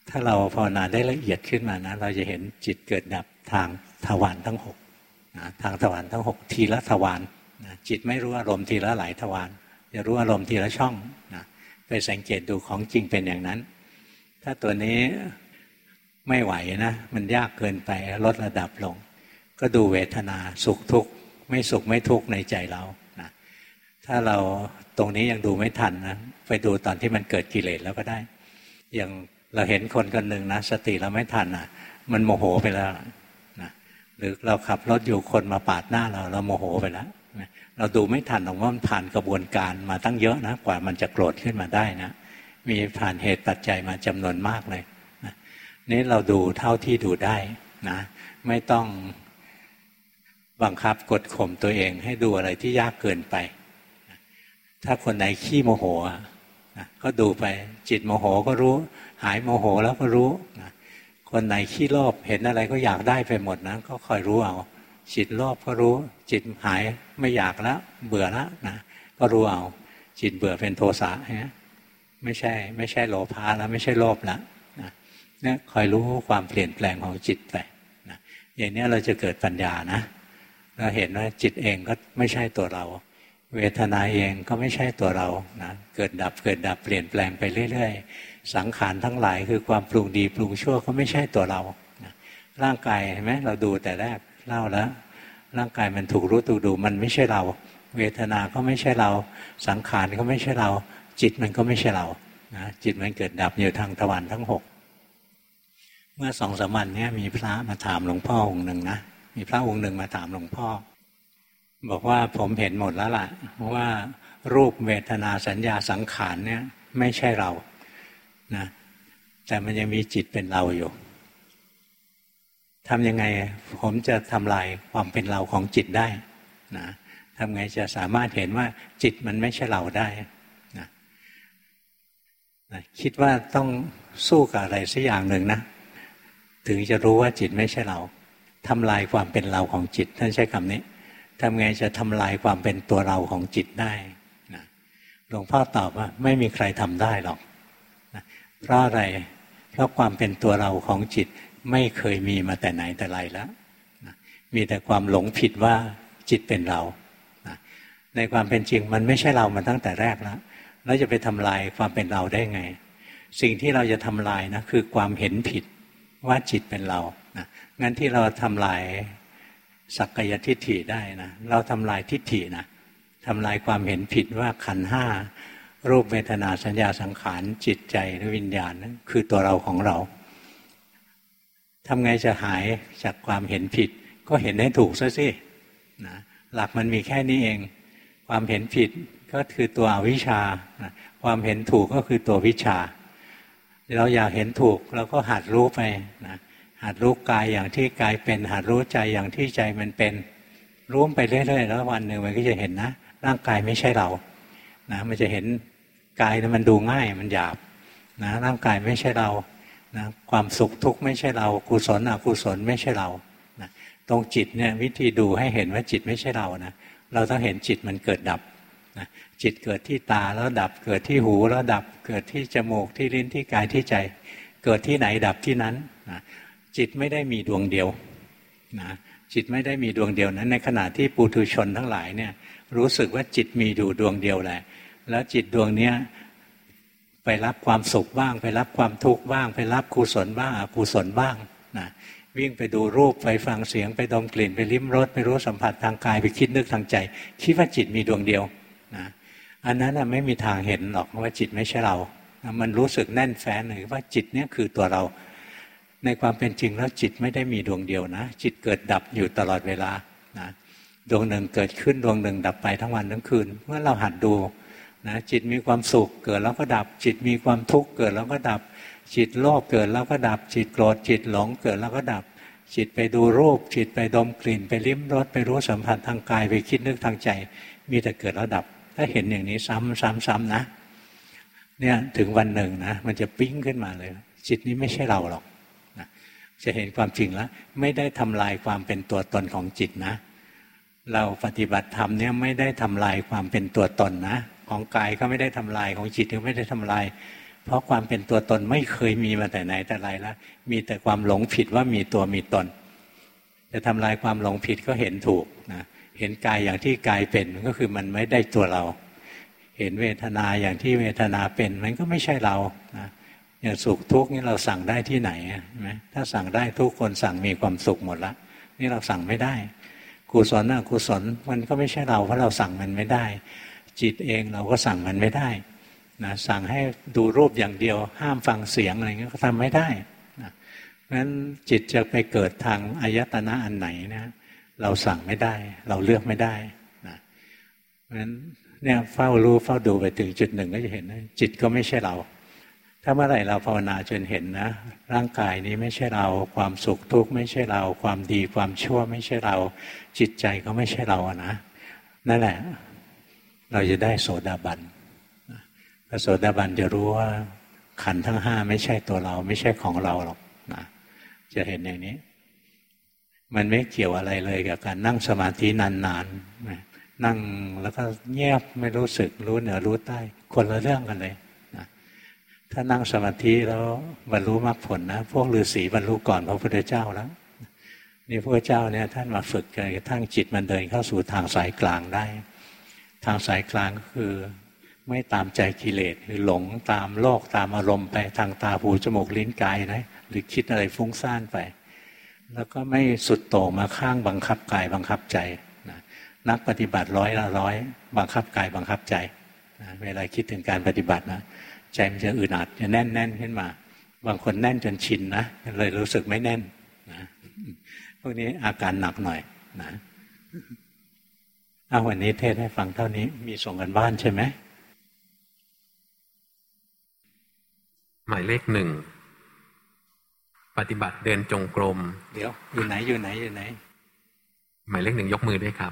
ถ้าเราภาวนาได้ละเอียดขึ้นมานะเราจะเห็นจิตเกิดดับทางทวารทั้ง6นะทางทวารทั้ง6ทีละทวารนะจิตไม่รู้อารมณ์ทีละหลายทวารจะรู้อารมณ์ทีละช่องนะไปสังเกตดูของจริงเป็นอย่างนั้นถ้าตัวนี้ไม่ไหวนะมันยากเกินไปลดระดับลงก็ดูเวทนาสุขทุกข์ไม่สุขไม่ทุกข์ในใจเรานะถ้าเราตรงนี้ยังดูไม่ทันนะไปดูตอนที่มันเกิดกิเลสแล้วก็ได้อย่างเราเห็นคนคนหนึ่งนะสติเราไม่ทันนะมันโมโหไปแล้วนะหรือเราขับรถอยู่คนมาปาดหน้าเราโมโหไปแล้วนะเราดูไม่ทันหรอกว่ามันผ่านกระบวนการมาตั้งเยอะนะกว่ามันจะโกรธขึ้นมาได้นะมีผ่านเหตุปัจจัยมาจำนวนมากเลยนะนี่เราดูเท่าที่ดูได้นะไม่ต้องบังคับกดข่มตัวเองให้ดูอะไรที่ยากเกินไปถ้าคนไหนขี้โมโหก็ดูไปจิตโมโหก็รู้หายโมโหแล้วก็รู้คนไหนขี้โลภเห็นอะไรก็อยากได้ไปหมดนะก็คอยรู้เอาจิตโลภก็รู้จิตหายไม่อยากแล้วเบื่อแล้วนะก็รู้เอาจิตเบื่อเป็นโทสะไม่ใช่โลภะแล้วไม่ใช่โลภแล้วเนี่ยคอยรู้ความเปลี่ยนแปลงของจิตไปนะอย่างนี้เราจะเกิดปัญญานะเราเห็นว่าจิตเองก็ไม่ใช่ตัวเราเวทนาเองก็ไม่ใช่ตัวเรานะเกิดดับเปลี่ยนแปลงไปเรื่อยๆสังขารทั้งหลายคือความปรุงดีปรุงชั่วก็ไม่ใช่ตัวเรานะร่างกายเห็นไหมเราดูแต่แรกเล่าแล้วร่างกายมันถูกรู้ถูกดูมันไม่ใช่เราเวทนาก็ไม่ใช่เราสังขารก็ไม่ใช่เราจิตมันก็ไม่ใช่เรานะจิตมันเกิดดับอยู่ทางทวารทั้ง6เมื่อ2-3 วันนี้มีพระมาถามหลวงพ่อองค์หนึ่งนะมีพระองค์หนึ่งมาถามหลวงพ่อบอกว่าผมเห็นหมดแล้วล่ะว่ารูปเวทนาสัญญาสังขารเนี่ยไม่ใช่เรานะแต่มันยังมีจิตเป็นเราอยู่ทำยังไงผมจะทำลายความเป็นเราของจิตได้นะทำไงจะสามารถเห็นว่าจิตมันไม่ใช่เราได้นะคิดว่าต้องสู้กับอะไรสักอย่างหนึ่งนะถึงจะรู้ว่าจิตไม่ใช่เราทำลายความเป็นเราของจิตท่านใช้คำนี้ทำไงจะทำลายความเป็นตัวเราของจิตได้นะหลวงพ่อตอบว่าไม่มีใครทำได้หรอกนะเพราะอะไรเพราะความเป็นตัวเราของจิตไม่เคยมีมาแต่ไหนแต่ไรแล้วนะมีแต่ความหลงผิดว่าจิตเป็นเรานะในความเป็นจริงมันไม่ใช่เรามาตั้งแต่แรกแล้วจะไปทำลายความเป็นเราได้ไงสิ่งที่เราจะทำลายนะคือความเห็นผิดว่าจิตเป็นเรานะงั้นที่เราทำลายสักกายทิฏฐิได้นะเราทำลายทิฏฐินะทำลายความเห็นผิดว่าขันธ์ห้ารูปเวทนาสัญญาสังขารจิตใจและวิญญาณนั้นคือตัวเราของเราทำไงจะหายจากความเห็นผิดก็เห็นให้ถูกซะสินะหลักมันมีแค่นี้เองความเห็นผิดก็คือตัวอวิชชานะความเห็นถูกก็คือตัววิชชาเราอยากเห็นถูกเราก็หัดรู้ไปนะหัดรู้กายอย่างที่กายเป็นหัดรู้ใจอย่างที่ใจมันเป็นรู้ไปเรื่อยๆแล้ววันหนึ่งมันก็จะเห็นนะร่างกายไม่ใช่เรานะมันจะเห็นกายมันดูง่ายมันหยาบนะร่างกายไม่ใช่เรานะความสุขทุกข์ไม่ใช่เรากุศลอกุศลไม่ใช่เรานะตรงจิตเนี่ยวิธีดูให้เห็นว่าจิตไม่ใช่เรานะเราต้องเห็นจิตมันเกิดดับนะจิตเกิดที่ตาแล้วดับเกิดที่หูแล้วดับเกิดที่จมูกที่ลิ้นที่กายที่ใจเกิดที่ไหนดับที่นั้นนะจิตไม่ได้มีดวงเดียวนะจิตไม่ได้มีดวงเดียวนั้นในขณะที่ปุถุชนทั้งหลายเนี่ยรู้สึกว่าจิตมีอยู่ดวงเดียวแหละแล้วจิตดวงเนี้ยไปรับความสุขบ้างไปรับความทุกข์บ้างไปรับกุศลบ้างอกุศลบ้างนะวิ่งไปดูรูปไปฟังเสียงไปดมกลิ่นไปลิ้มรสไปรู้สัมผัสทางกายไปคิดนึกทางใจคิดว่าจิตมีดวงเดียวนะอันนั้นไม่มีทางเห็นหรอกว่าจิตไม่ใช่เรามันรู้สึกแน่นแฟ้นเลยว่าจิตเนี้ยคือตัวเราในความเป็นจริงแล้วจิตไม่ได้มีดวงเดียวนะจิตเกิดดับอยู่ตลอดเวลานะดวงหนึ่งเกิดขึ้นดวงหนึ่งดับไปทั้งวันทั้งคืนเมื่อเราหัดดูนะจิตมีความสุขเกิดแล้วก็ดับจิตมีความทุกข์เกิดแล้วก็ดับจิตโลภเกิดแล้วก็ดับจิตโกรธจิตหลงเกิดแล้วก็ดับจิตไปดูรูปจิตไปดมกลิ่นไปลิ้มรสไปรู้สัมผัสทางกายไปคิดนึกทางใจมีแต่เกิดแล้วดับถ้าเห็นอย่างนี้ซ้ำๆนะเนี่ยถึงวันหนึ่งนะมันจะปิ๊งขึ้นมาเลยจิตนี้ไม่ใช่เราหรอกนะจะเห็นความจริงแล้วไม่ได้ทำลายความเป็นตัวตนของจิตนะเราปฏิบัติธรรมเนี่ยไม่ได้ทำลายความเป็นตัวตนนะของกายก็ไม่ได้ทำลายของจิตก็ไม่ได้ทำลายเพราะความเป็นตัวตนไม่เคยมีมาแต่ไหนแต่ไรแล้วมีแต่ความหลงผิดว่ามีตัวมีตนจะทำลายความหลงผิดก็เห็นถูกนะเห็นกายอย่างที่กายเป็นก็คือมันไม่ได้ตัวเราเห็นเวทนาอย่างที่เวทนาเป็นมันก็ไม่ใช่เรานะอย่างสุขทุกข์นี่เราสั่งได้ที่ไหนใช่ไหมถ้าสั่งได้ทุกคนสั่งมีความสุขหมดละนี่เราสั่งไม่ได้กุศลอกุศลมันก็ไม่ใช่เราเพราะเราสั่งมันไม่ได้จิตเองเราก็สั่งมันไม่ได้นะสั่งให้ดูรูปอย่างเดียวห้ามฟังเสียงอะไรเงี้ยก็ทำไม่ได้นะเพราะฉะนั้นจิตจะไปเกิดทางอายตนะอันไหนนะเราสั่งไม่ได้เราเลือกไม่ได้นะเพราะฉะนั้นเนี่ยเฝ้ารู้เฝ้าดูไปถึงจุดหนึ่งก็จะเห็นนะจิตก็ไม่ใช่เราถ้าเมื่อไหร่เราภาวนาจนเห็นนะร่างกายนี้ไม่ใช่เราความสุขทุกข์ไม่ใช่เราความดีความชั่วไม่ใช่เราจิตใจก็ไม่ใช่เรานะนั่นแหละเราจะได้โสดาบันพระโสดาบันจะรู้ว่าขันธ์ทั้งห้าไม่ใช่ตัวเราไม่ใช่ของเราหรอกนะจะเห็นอย่างนี้มันไม่เกี่ยวอะไรเลยกับการนั่งสมาธินานๆนั่งแล้วก็เงียบไม่รู้สึกรู้เหนือรู้ใต้คนละเรื่องกันเลยนะถ้านั่งสมาธิแล้วบรรลุมรรคผลนะพวกฤาษีบรรลุก่อนพระพุทธเจ้าแล้วนี่พระเจ้าเนี่ยท่านมาฝึกจนกระทั่งจิตมันเดินเข้าสู่ทางสายกลางได้ทางสายกลางก็คือไม่ตามใจกิเลสคือหลงตามโลกตามอารมณ์ไปทางตาหูจมูกลิ้นกายนะหรือคิดอะไรฟุ้งซ่านไปแล้วก็ไม่สุดโต่งมาข้างบังคับกายบังคับใจนะนักปฏิบัติ100 บังคับกายบังคับใจนะเวลาคิดถึงการปฏิบัตินะใจมันจะอึดอัดจะแน่นขึ้นมาบางคนแน่นจนชินนะเลยรู้สึกไม่แน่นนะพวกนี้อาการหนักหน่อยนะวันนี้เทศให้ฟังเท่านี้มีส่งกันบ้านใช่ไหมหมายเลข 1ปฏิบัติเดินจงกรมเดี๋ยวอยู่ไหนหมายเลข 1ยกมือด้วยครับ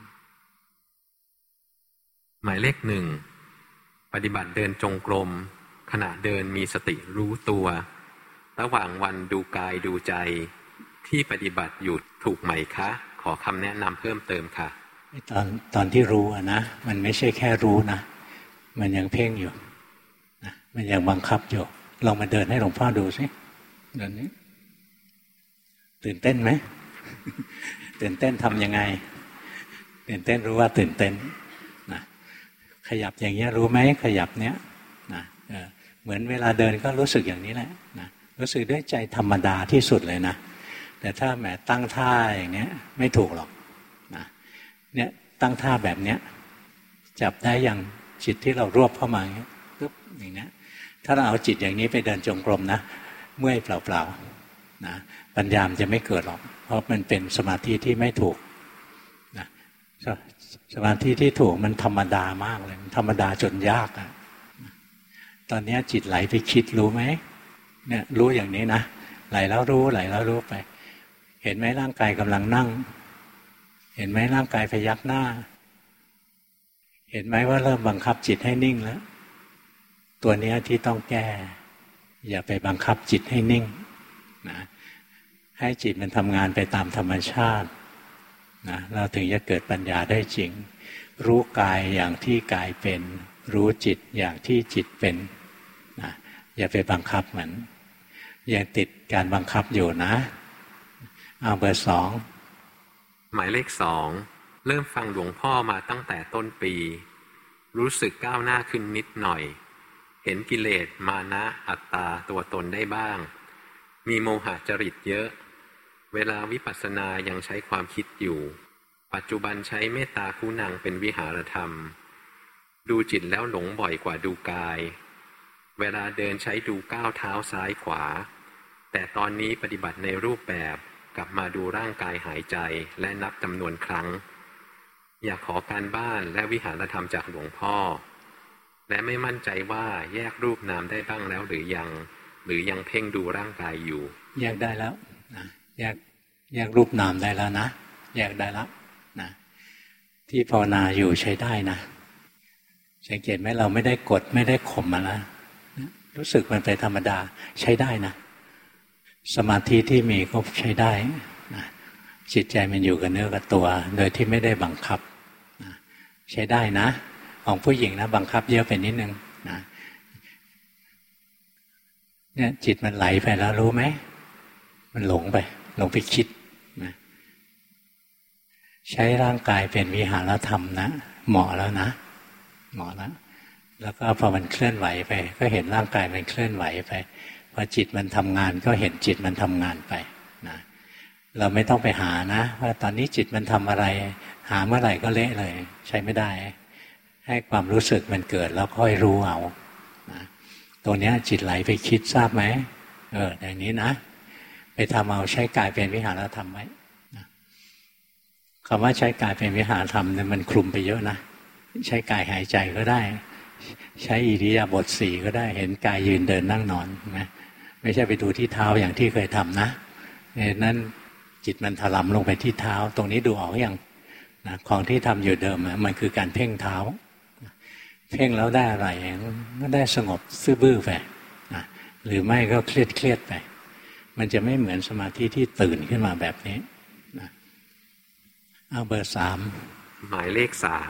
หมายเลข 1ปฏิบัติเดินจงกรมขณะเดินมีสติรู้ตัวระหว่างวันดูกายดูใจที่ปฏิบัติอยู่ถูกไหมคะขอคำแนะนำเพิ่มเติมค่ะตอนที่รู้นะมันไม่ใช่แค่รู้นะมันยังเพ่งอยู่นะมันยังบังคับอยู่ลองมาเดินให้หลวงพ่อดูสิเดินนี้ตื่นเต้นไหม ตื่นเต้นทำยังไงตื่นเต้นรู้ว่าตื่นเต้นนะขยับอย่างเงี้ยรู้ไหมขยับเนี้ยนะเหมือนเวลาเดินก็รู้สึกอย่างนี้แหละนะรู้สึกด้วยใจธรรมดาที่สุดเลยนะแต่ถ้าแหมตั้งท่าอย่างเนี้ยไม่ถูกหรอกนะเนี่ยตั้งท่าแบบเนี้ยจับได้อย่างจิตที่เรารวบเข้ามาอย่างเงี้ยปึ๊บอย่างเนี้ยถ้าเราเอาจิตอย่างนี้ไปเดินจงกรมนะเมื่อยเปล่าๆนะปัญญามันจะไม่เกิดหรอกเพราะมันเป็นสมาธิที่ไม่ถูกนะสมาธิที่ถูกมันธรรมดามากเลยธรรมดาจนยากอ่ะตอนนี้จิตไหลไปคิดรู้ไหมเนี่ยรู้อย่างนี้นะไหลแล้วรู้ไปเห็นไหมร่างกายกำลังนั่งเห็นไหมร่างกายพยักหน้าเห็นไหมว่าเริ่มบังคับจิตให้นิ่งแล้วตัวนี้ที่ต้องแก้อย่าไปบังคับจิตให้นิ่งนะให้จิตมันทำงานไปตามธรรมชาตินะเราถึงจะเกิดปัญญาได้จริงรู้กายอย่างที่กายเป็นรู้จิตอย่างที่จิตเป็นนะอย่าไปบังคับมันยังติดการบังคับอยู่นะเอาเบอร์ 2 หมายเลข 2เริ่มฟังหลวงพ่อมาตั้งแต่ต้นปีรู้สึกก้าวหน้าขึ้นนิดหน่อยเห็นกิเลสมานะอัตตาตัวตนได้บ้างมีโมหะจริตเยอะเวลาวิปัสสนายังใช้ความคิดอยู่ปัจจุบันใช้เมตตาคุณังเป็นวิหารธรรมดูจิตแล้วหลงบ่อยกว่าดูกายเวลาเดินใช้ดูก้าวเท้าซ้ายขวาแต่ตอนนี้ปฏิบัติในรูปแบบกลับมาดูร่างกายหายใจและนับจำนวนครั้งอยากขอการบ้านและวิหารธรรมจากหลวงพ่อและไม่มั่นใจว่าแยกรูปนามได้บ้างแล้วหรือยังเพ่งดูร่างกายอยู่แยกได้แล้วนะแยกรูปนามได้แล้วนะแยกได้แล้วนะที่ภาวนาอยู่ใช้ได้นะสังเกตไหมเราไม่ได้กดไม่ได้ข่มมันนะรู้สึกมันเป็นธรรมดาใช้ได้นะสมาธิที่มีก็ใช้ได้นะจิตใจมันอยู่กับเนื้อกับตัวโดยที่ไม่ได้บังคับนะใช้ได้นะของผู้หญิงนะบังคับเยอะไปนิดนึงนะเนี่ยจิตมันไหลไปแล้วรู้ไหมมันหลงไปคิดนะใช้ร่างกายเป็นวิหารธรรมนะเหมาะแล้วนะเหมาะแล้วก็พอมันเคลื่อนไหวไปก็เห็นร่างกายมันเคลื่อนไหวไปพอจิตมันทำงานก็เห็นจิตมันทำงานไปนะเราไม่ต้องไปหานะว่าตอนนี้จิตมันทำอะไรหาเมื่อไหร่ก็เละเลยใช้ไม่ได้ให้ความรู้สึกมันเกิดแล้วค่อยรู้เอานะตัวนี้จิตไหลไปคิดทราบไหมอย่างนี้นะไปทำเอาใช้กายเป็นวิหารธรรมไหมนะคำว่าใช้กายเป็นวิหารธรรมเนี่ยมันคลุมไปเยอะนะใช้กายหายใจก็ได้ใช้อิริยาบถสี่ก็ได้เห็นกายยืนเดินนั่งนอนนะไม่ใช่ไปดูที่เท้าอย่างที่เคยทำนะนั้นจิตมันถลำลงไปที่เท้าตรงนี้ดูออกอย่างนะของที่ทำอยู่เดิมมันคือการเพ่งเท้าเพ่งแล้วได้อะไรก็ได้สงบซื่อบื้อไปนะหรือไม่ก็เครียดไปมันจะไม่เหมือนสมาธิที่ตื่นขึ้นมาแบบนี้นะเอาเบอร์ 3 หมายเลข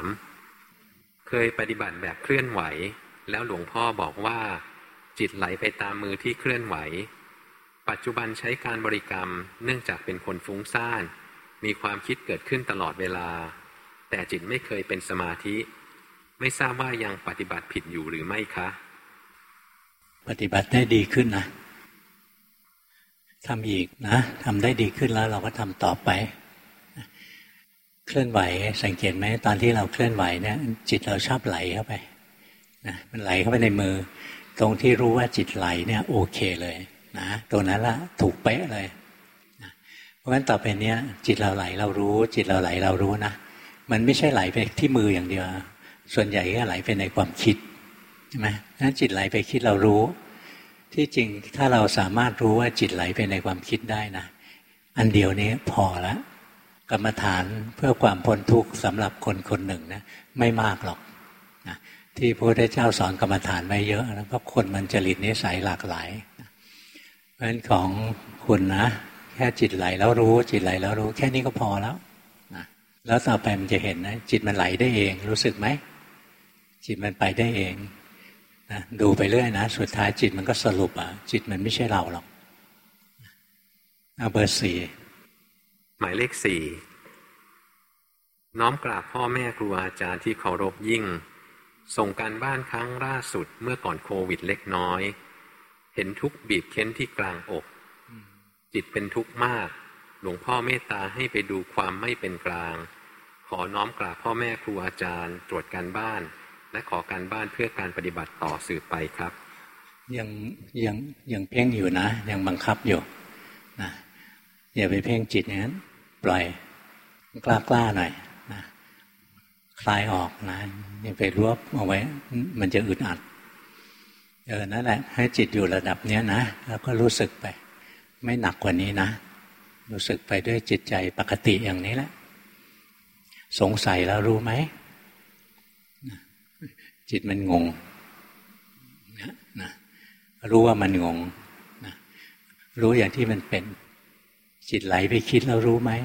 3เคยปฏิบัติแบบเคลื่อนไหวแล้วหลวงพ่อบอกว่าจิตไหลไปตามมือที่เคลื่อนไหวปัจจุบันใช้การบริกรรมเนื่องจากเป็นคนฟุ้งซ่านมีความคิดเกิดขึ้นตลอดเวลาแต่จิตไม่เคยเป็นสมาธิไม่ทราบว่ายังปฏิบัติผิดอยู่หรือไม่คะปฏิบัติได้ดีขึ้นนะทำอีกนะทำได้ดีขึ้นแล้วเราก็ทำต่อไปเคลื่อนไหวสังเกตไหมตอนที่เราเคลื่อนไหวเนี่ยจิตเราชอบไหลเข้าไปนะมันไหลเข้าไปในมือตรงที่รู้ว่าจิตไหลเนี่ยโอเคเลยนะตรงนั้นละถูกเป๊ะเลยนะเพราะฉะนั้นต่อไปเนี้ยจิตเราไหลเรารู้จิตเราไหลเรารู้นะมันไม่ใช่ไหลไปที่มืออย่างเดียวส่วนใหญ่ก็ไหลไปในความคิดใช่ไหมนั้นจิตไหลไปคิดเรารู้ที่จริงถ้าเราสามารถรู้ว่าจิตไหลไปในความคิดได้นะอันเดียวนี้พอแล้วกรรมฐานเพื่อความพ้นทุกข์สำหรับคนคนหนึ่งนะไม่มากหรอกนะที่พระพุทธเจ้าสอนกรรมฐานไว้เยอะนะเพราะคนมันจริตนิสัยหลากหลายนะเพราะฉะนั้นของคุณนะแค่จิตไหลแล้วรู้จิตไหลแล้วรู้แค่นี้ก็พอแล้วนะแล้วต่อไปมันจะเห็นนะจิตมันไหลได้เองรู้สึกไหมจิตมันไปได้เองนะดูไปเรื่อยนะสุดท้ายจิตมันก็สรุปจิตมันไม่ใช่เราหรอกเอาเบอร์ 4 หมายเลข 4น้อมกราบพ่อแม่ครูอาจารย์ที่เคารพยิ่งส่งการบ้านครั้งล่าสุดเมื่อก่อนโควิดเล็กน้อยเห็นทุกข์บีบเค้นที่กลางอกจิตเป็นทุกข์มากหลวงพ่อเมตตาให้ไปดูความไม่เป็นกลางขอน้อมกราบพ่อแม่ครูอาจารย์ตรวจการบ้านและขอการบ้านเพื่อการปฏิบัติต่อสืบไปครับยังเพ่งอยู่นะยังบังคับอยู่นะอย่าไปเพ่งจิตอย่างนั้นปล่อยกล้าหน่อยนะคลายออกนะอย่าไปรวบเอาไว้มันจะอึดอัดนั่นแหละให้จิตอยู่ระดับนี้นะแล้วก็รู้สึกไปไม่หนักกว่านี้นะรู้สึกไปด้วยจิตใจปกติอย่างนี้แหละสงสัยแล้วรู้ไหมจิตมันงงนะรู้ว่ามันงงนะรู้อย่างที่มันเป็นจิตไหลไปคิดแล้วรู้ไหม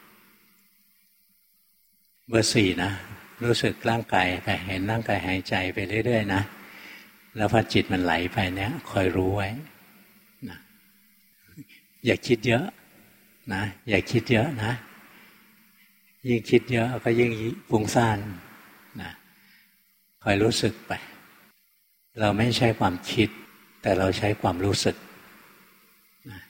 เบอร์ 4นะรู้สึกร่างกายไปเห็นร่างกายหายใจไปเรื่อยๆนะแล้วพอจิตมันไหลไปเนี่ยคอยรู้ไว้นะอย่าคิดเยอะนะอย่าคิดเยอะนะยิ่งคิดเยอะก็ยิ่งฟุ้งซ่านนะคอยรู้สึกไปเราไม่ใช้ความคิดแต่เราใช้ความรู้สึกนะ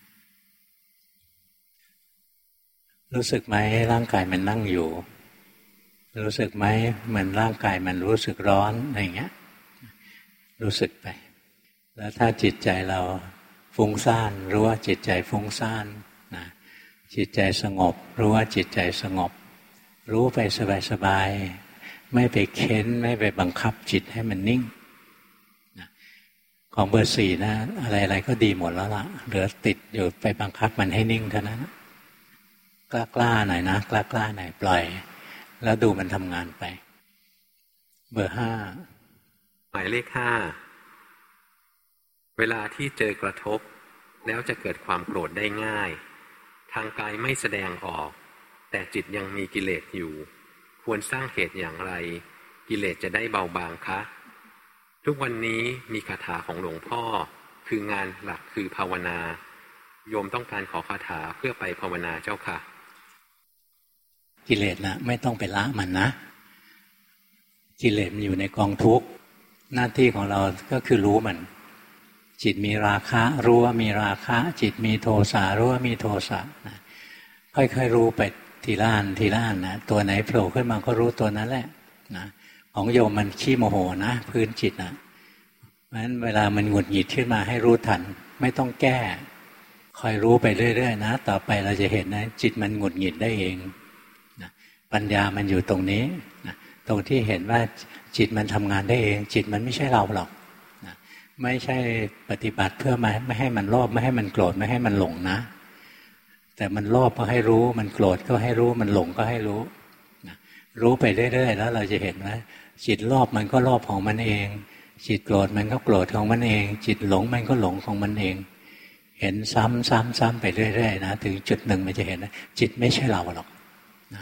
รู้สึกไหมร่างกายมันนั่งอยู่รู้สึกไหมมันร่างกายมันรู้สึกร้อนอะไรอย่างเงี้ยรู้สึกไปแล้วถ้าจิตใจเราฟุ้งซ่านรู้ว่าจิตใจฟุ้งซ่านนะจิตใจสงบรู้ว่าจิตใจสงบรู้ไปสบายๆไม่ไปเค้นไม่ไปบังคับจิตให้มันนิ่งนะของเบอร์ 4นะอะไรๆก็ดีหมดแล้วล่ะเหลือติดอยู่ไปบังคับมันให้นิ่งเท่านั้นกล้าหน่อยนะกล้าหน่อยปล่อยแล้วดูมันทำงานไปเบอร์ 5 หมายเลข 5เวลาที่เจอกระทบแล้วจะเกิดความโกรธได้ง่ายทางกายไม่แสดงออกแต่จิตยังมีกิเลสอยู่ควรสร้างเหตุอย่างไรกิเลสจะได้เบาบางคะทุกวันนี้มีคาถาของหลวงพ่อคืองานหลักคือภาวนาโยมต้องการขอคาถาเพื่อไปภาวนาเจ้าค่ะกิเลสนะไม่ต้องไปละมันนะกิเลสมันอยู่ในกองทุกข์หน้าที่ของเราก็คือรู้มันจิตมีราคะรู้ว่ามีราคะจิตมีโทสะรู้ว่ามีโทสะนะค่อยๆรู้ไปทีละอันทีละอันนะตัวไหนโผล่ขึ้นมาก็รู้ตัวนั้นแหละนะของโยมมันขี้โมโหนะพื้นจิตนะเพราะฉะนั้นเวลามันหงุดหงิดขึ้นมาให้รู้ทันไม่ต้องแก้คอยรู้ไปเรื่อยๆนะต่อไปเราจะเห็นนะจิตมันหงุดหงิดได้เองนะปัญญามันอยู่ตรงนี้นะตรงที่เห็นว่าจิตมันทำงานได้เองจิตมันไม่ใช่เราหรอกนะไม่ใช่ปฏิบัติเพื่อไม่ให้มันโลภไม่ให้มันโกรธไม่ให้มันหลงนะแต่มันโลภก็ให้รู้มันโกรธก็ให้รู้มันหลงก็ให้รู้นะรู้ไปเรื่อยๆแล้วเราจะเห็นว่าจิตโลภมันก็โลภของมันเองจิตโกรธมันก็โกรธของมันเองจิตหลงมันก็หลงของมันเองเห็นซ้ำๆไปเรื่อยๆนะถึงจุดหนึ่งมันจะเห็นนะจิตไม่ใช่เราหรอกนะ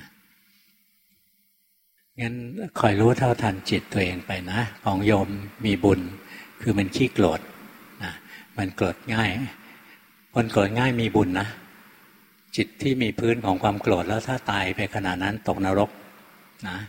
งั้นคอยรู้เท่าทันจิตตัวเองไปนะของโยมมีบุญคือมันขี้โกรธนะมันโกรธง่ายคนโกรธง่ายมีบุญนะจิตที่มีพื้นของความโกรธแล้วถ้าตายไปขณะนั้นตกนรกนะ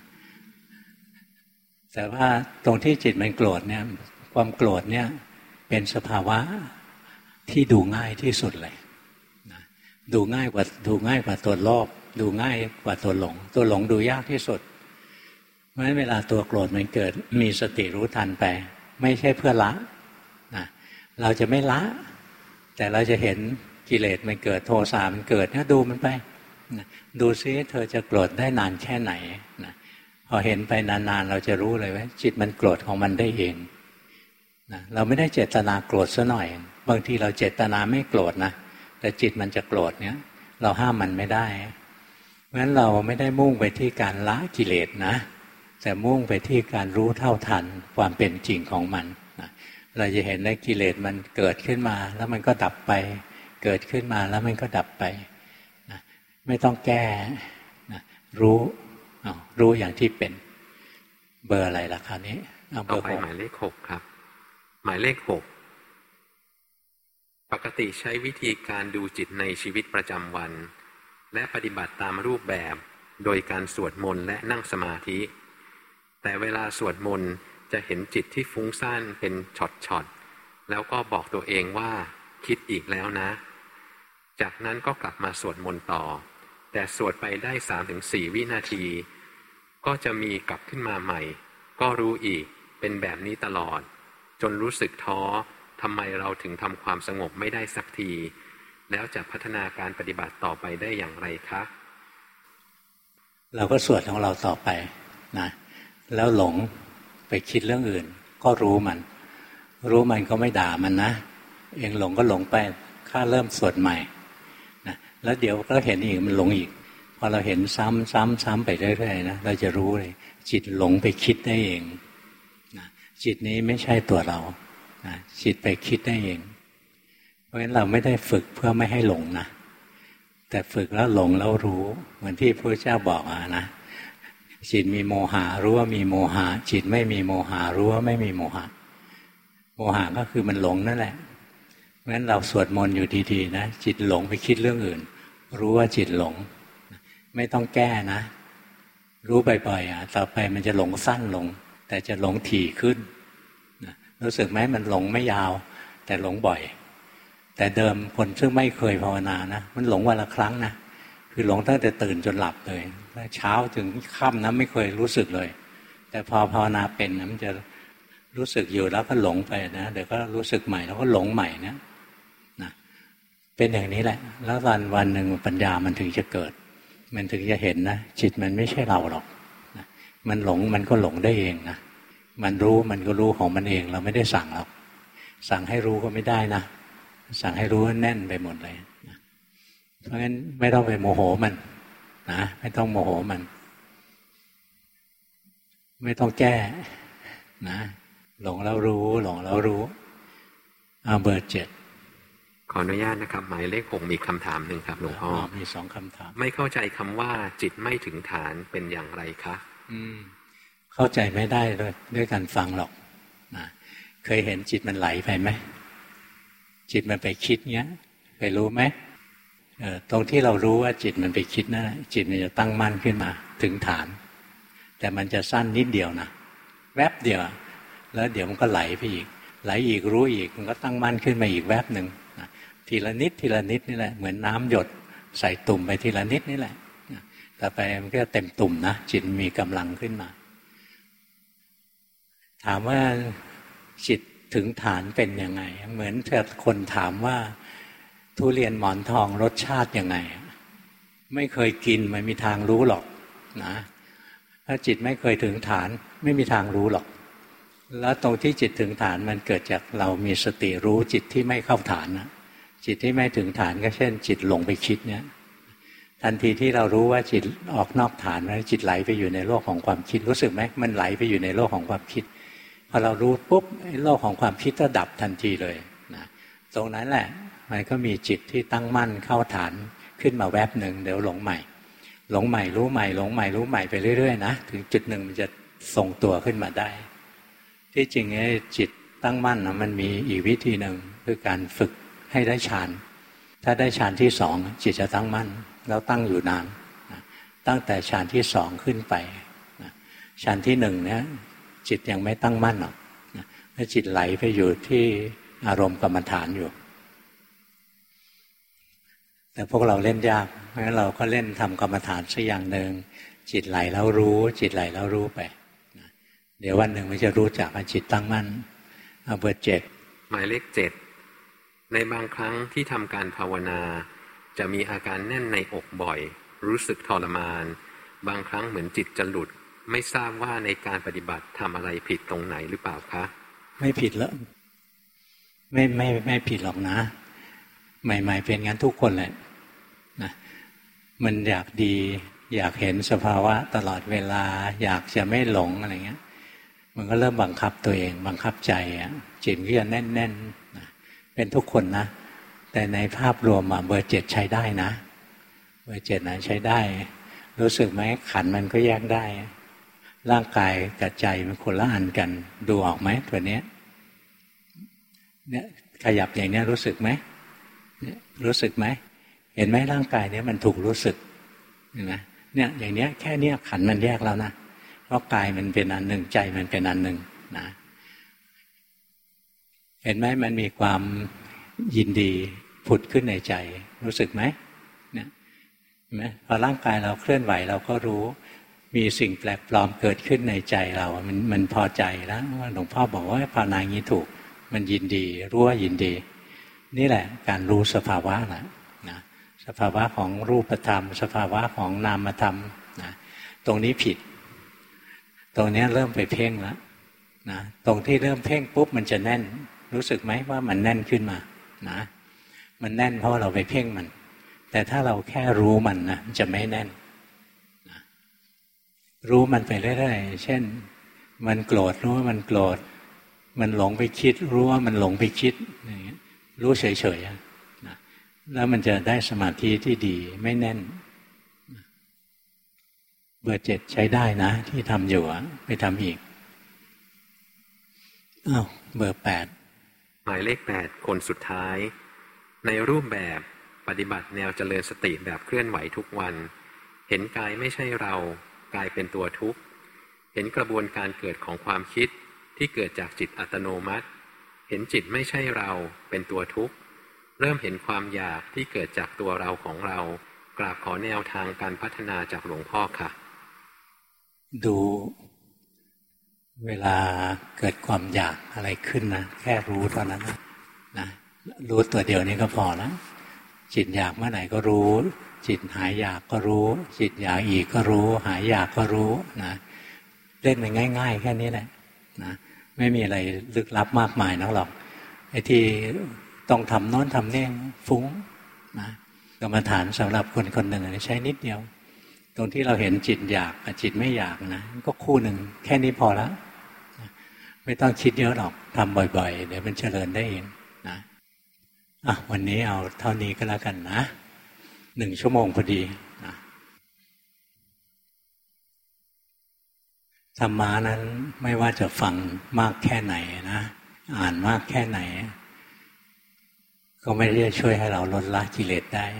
แต่ว่าตรงที่จิตมันโกรธเนี่ยความโกรธเนี่ยเป็นสภาวะที่ดูง่ายที่สุดเลยนะดูง่ายกว่าตัวโลภดูง่ายกว่าตัวหลงดูยากที่สุดเพราะฉะนั้นเวลาตัวโกรธมันเกิดมีสติรู้ทันไปไม่ใช่เพื่อละนะเราจะไม่ละแต่เราจะเห็นกิเลสมันเกิดโทสะมันเกิดนะดูมันไปนะดูซิเธอจะโกรธได้นานแค่ไหนนะพอเห็นไปนานๆเราจะรู้เลยว่าจิตมันโกรธของมันได้เองนะเราไม่ได้เจตนาโกรธซะหน่อยบางทีเราเจตนาไม่โกรธนะแต่จิตมันจะโกรธเนี้ยเราห้ามมันไม่ได้เพราะฉะนั้นเราไม่ได้มุ่งไปที่การละกิเลสนะแต่มุ่งไปที่การรู้เท่าทันความเป็นจริงของมันนะเราจะเห็นว่ากิเลสมันเกิดขึ้นมาแล้วมันก็ดับไปเกิดขึ้นมาแล้วมันก็ดับไปนะไม่ต้องแก้นะรู้อย่างที่เป็นเบอร์อะไรล่ะคราวนี้ต่อไปหมายเลข 6ครับหมายเลข 6ปกติใช้วิธีการดูจิตในชีวิตประจำวันและปฏิบัติตามรูปแบบโดยการสวดมนต์และนั่งสมาธิแต่เวลาสวดมนต์จะเห็นจิตที่ฟุ้งซ่านเป็นช็อตๆแล้วก็บอกตัวเองว่าคิดอีกแล้วนะจากนั้นก็กลับมาสวดมนต์ต่อแต่สวดไปได้ 3-4 วินาทีก็จะมีกลับขึ้นมาใหม่ก็รู้อีกเป็นแบบนี้ตลอดจนรู้สึกท้อทำไมเราถึงทำความสงบไม่ได้สักทีแล้วจะพัฒนาการปฏิบัติต่อไปได้อย่างไรคะเราก็สวดของเราต่อไปนะแล้วหลงไปคิดเรื่องอื่นก็รู้มันก็ไม่ด่ามันนะเองหลงก็หลงไปข้าเริ่มสวดใหม่นะแล้วเดี๋ยวก็เห็นอีกมันหลงอีกพอเราเห็นซ้ำไปเรื่อยๆนะเราจะรู้เลยจิตหลงไปคิดได้เองนะจิตนี้ไม่ใช่ตัวเรานะจิตไปคิดได้เองเพราะฉะนั้นเราไม่ได้ฝึกเพื่อไม่ให้หลงนะแต่ฝึกแล้วหลงแล้วรู้เหมือนที่พระเจ้าบอกนะจิตมีโมหะรู้ว่ามีโมหะจิตไม่มีโมหะรู้ว่าไม่มีโมหะโมหะก็คือมันหลงนั่นแหละเพราะฉะนั้นเราสวดมนต์อยู่ดีๆนะจิตหลงไปคิดเรื่องอื่นรู้ว่าจิตหลงไม่ต้องแก้นะรู้บ่อยๆต่อไปมันจะหลงสั้นลงแต่จะหลงถี่ขึ้นรู้สึกไหมมันหลงไม่ยาวแต่หลงบ่อยแต่เดิมคนซึ่งไม่เคยภาวนานะมันหลงวันละครั้งนะคือหลงตั้งแต่ตื่นจนหลับเลยเช้าถึงค่ำนะไม่เคยรู้สึกเลยแต่พอภาวนาเป็นนะมันจะรู้สึกอยู่แล้วก็หลงไปนะเดี๋ยวก็รู้สึกใหม่แล้วก็หลงใหม่นะเป็นอย่างนี้แหละแล้ววันหนึ่งปัญญามันถึงจะเกิดมันถึงจะเห็นนะจิตมันไม่ใช่เราหรอกมันหลงมันก็หลงได้เองนะมันรู้มันก็รู้ของมันเองเราไม่ได้สั่งหรอกสั่งให้รู้ก็ไม่ได้นะสั่งให้รู้แน่นไปหมดเลยเพราะงั้นไม่ต้องไปโมโหมันนะไม่ต้องโมโหมันไม่ต้องแก้นะหลงแล้วรู้เบอร์ 7 ขออนุญาตนะครับหมายเลข 6มีคำถามหนึ่งครับหลวงพ่อมี2คำถามไม่เข้าใจคำว่าจิตไม่ถึงฐานเป็นอย่างไรคะเข้าใจไม่ได้ด้วยการฟังหรอกนะเคยเห็นจิตมันไหลไปไหมจิตมันไปคิดเงี้ยเคยรู้ไหมตรงที่เรารู้ว่าจิตมันไปคิดนั่นจิตมันจะตั้งมั่นขึ้นมาถึงฐานแต่มันจะสั้นนิดเดียวนะแวบเดียวแล้วเดี๋ยวมันก็ไหลไปอีกไหลอีกรู้อีกมันก็ตั้งมั่นขึ้นมาอีกแวบหนึ่งทีละนิดทีละนิดนี่แหละเหมือนน้ำหยดใส่ตุ่มไปทีละนิดนี่แหละต่อไปมันก็เต็มตุ่มนะจิตมีกำลังขึ้นมาถามว่าจิตถึงฐานเป็นยังไงเหมือนกับคนถามว่าทุเรียนหมอนทองรสชาติยังไงไม่เคยกินไม่มีทางรู้หรอกนะถ้าจิตไม่เคยถึงฐานไม่มีทางรู้หรอกแล้วตรงที่จิตถึงฐานมันเกิดจากเรามีสติรู้จิตที่ไม่เข้าฐานนะจิตที่ไม่ถึงฐานก็เช่นจิตหลงไปคิดเนี่ยทันทีที่เรารู้ว่าจิตออกนอกฐานแล้วจิตไหลไปอยู่ในโลกของความคิดรู้สึกไหมมันไหลไปอยู่ในโลกของความคิดพอเรารู้ปุ๊บโลกของความคิดก็ดับทันทีเลยนะตรงนั้นแหละมันก็มีจิตที่ตั้งมั่นเข้าฐานขึ้นมาแวบหนึ่งเดี๋ยวหลงใหม่หลงใหม่รู้ใหม่หลงใหม่รู้ใหม่ไปเรื่อยๆนะถึงจุดหนึ่งมันจะทรงตัวขึ้นมาได้ที่จริงไอ้จิตตั้งมั่นนะมันมีอีกวิธีหนึ่งคือการฝึกให้ได้ฌานถ้าได้ฌานที่สองจิตจะตั้งมั่นแล้วตั้งอยู่นานตั้งแต่ฌานที่สองขึ้นไปฌานที่หนึ่งเนี่ยจิตยังไม่ตั้งมั่นหรอกแล้วจิตไหลไปอยู่ที่อารมณ์กรรมฐานอยู่แต่พวกเราเล่นยากเพราะฉะนั้นเราก็เล่นทำกรรมฐานสักอย่างหนึ่งจิตไหลแล้วรู้จิตไหลแล้วรู้ไปเดี๋ยววันหนึ่งมันจะรู้จักจิตตั้งมั่นเอาเบอร์7 หมายเลข7ในบางครั้งที่ทำการภาวนาจะมีอาการแน่นในอกบ่อยรู้สึกทรมานบางครั้งเหมือนจิตจะหลุดไม่ทราบว่าในการปฏิบัติทำอะไรผิดตรงไหนหรือเปล่าคะไม่ผิดแล้วไม่ผิดหรอกนะใหม่ๆเป็นงั้นทุกคนแหละนะมันอยากดีอยากเห็นสภาวะตลอดเวลาอยากจะไม่หลงอะไรเงี้ยมันก็เริ่มบังคับตัวเองบังคับใจจิตก็จะแน่นๆนะเป็นทุกคนนะแต่ในภาพรวมเบอร์7ใช้ได้นะเบอร์7นั้นใช้ได้รู้สึกไหมขันธ์มันก็แยกได้ร่างกายกับใจมันคนละอันกันดูออกไหมตัวเนี้ยเนี่ยขยับอย่างนี้รู้สึกไหมรู้สึกไหมเห็นไหมร่างกายเนี้ยมันถูกรู้สึกเห็นไหมเนี่ยอย่างเนี้ยแค่เนี้ยขันธ์มันแยกแล้วนะเพราะกายมันเป็นอันหนึ่งใจมันเป็นอันหนึ่งนะเห็นไหมมันมีความยินดีผุดขึ้นในใจรู้สึกไหมเนี่ยเห็นไหมพอร่างกายเราเคลื่อนไหวเราก็รู้มีสิ่งแปลกปลอมเกิดขึ้นในใจเรามันพอใจแล้วหลวงพ่อบอกว่าภาวนาอย่างนี้ถูกมันยินดีรู้ว่ายินดีนี่แหละการรู้สภาวะนะสภาวะของรูปธรรมสภาวะของนามธรรมนะตรงนี้ผิดตรงนี้เริ่มไปเพ่งแล้วนะตรงที่เริ่มเพ่งปุ๊บมันจะแน่นรู้สึกไหมว่ามันแน่นขึ้นมานะมันแน่นเพราะเราไปเพ่งมันแต่ถ้าเราแค่รู้มันนะมันจะไม่แน่นนะรู้มันไปเรื่อยๆเช่นมันโกรธรู้ว่ามันโกรธมันหลงไปคิดรู้ว่ามันหลงไปคิดอย่างเงี้ยรู้เฉยๆนะแล้วมันจะได้สมาธิที่ดีไม่แน่นเบอร์7ใช้ได้นะที่ทำอยู่ไปทำอีกอ้าวเบอร์8 หมายเลข8คนสุดท้ายในรูปแบบปฏิบัติแนวเจริญสติแบบเคลื่อนไหวทุกวันเห็นกายไม่ใช่เรากายเป็นตัวทุกข์เห็นกระบวนการเกิดของความคิดที่เกิดจากจิตอัตโนมัติเห็นจิตไม่ใช่เราเป็นตัวทุกข์เริ่มเห็นความอยากที่เกิดจากตัวเราของเรากราบขอแนวทางการพัฒนาจากหลวงพ่อค่ะดูเวลาเกิดความอยากอะไรขึ้นนะแค่รู้เท่านั้นนะรู้ตัวเดียวนี้ก็พอแล้วจิตอยากเมื่อไหร่ก็รู้จิตหายอยากก็รู้จิตอยากอีกก็รู้หายอยากก็รู้นะเล่นมันง่ายๆแค่นี้แหละนะไม่มีอะไรลึกลับมากมายนักหรอกไอ้ที่ต้องทำโน้นทำนี่ฟุ้งนะกรรมฐานสำหรับคนคนหนึ่งใช้นิดเดียวตรงที่เราเห็นจิตอยากกับจิตไม่อยากนะก็คู่หนึ่งแค่นี้พอแล้วไม่ต้องคิดเยอะหรอกทำบ่อยๆเดี๋ยวมันเจริญได้เองนะวันนี้เอาเท่านี้ก็แล้วกันนะ1 ชั่วโมงพอดีนะธรรมะนั้นไม่ว่าจะฟังมากแค่ไหนนะอ่านมากแค่ไหนก็ไม่ได้ช่วยให้เราลดละกิเลสได้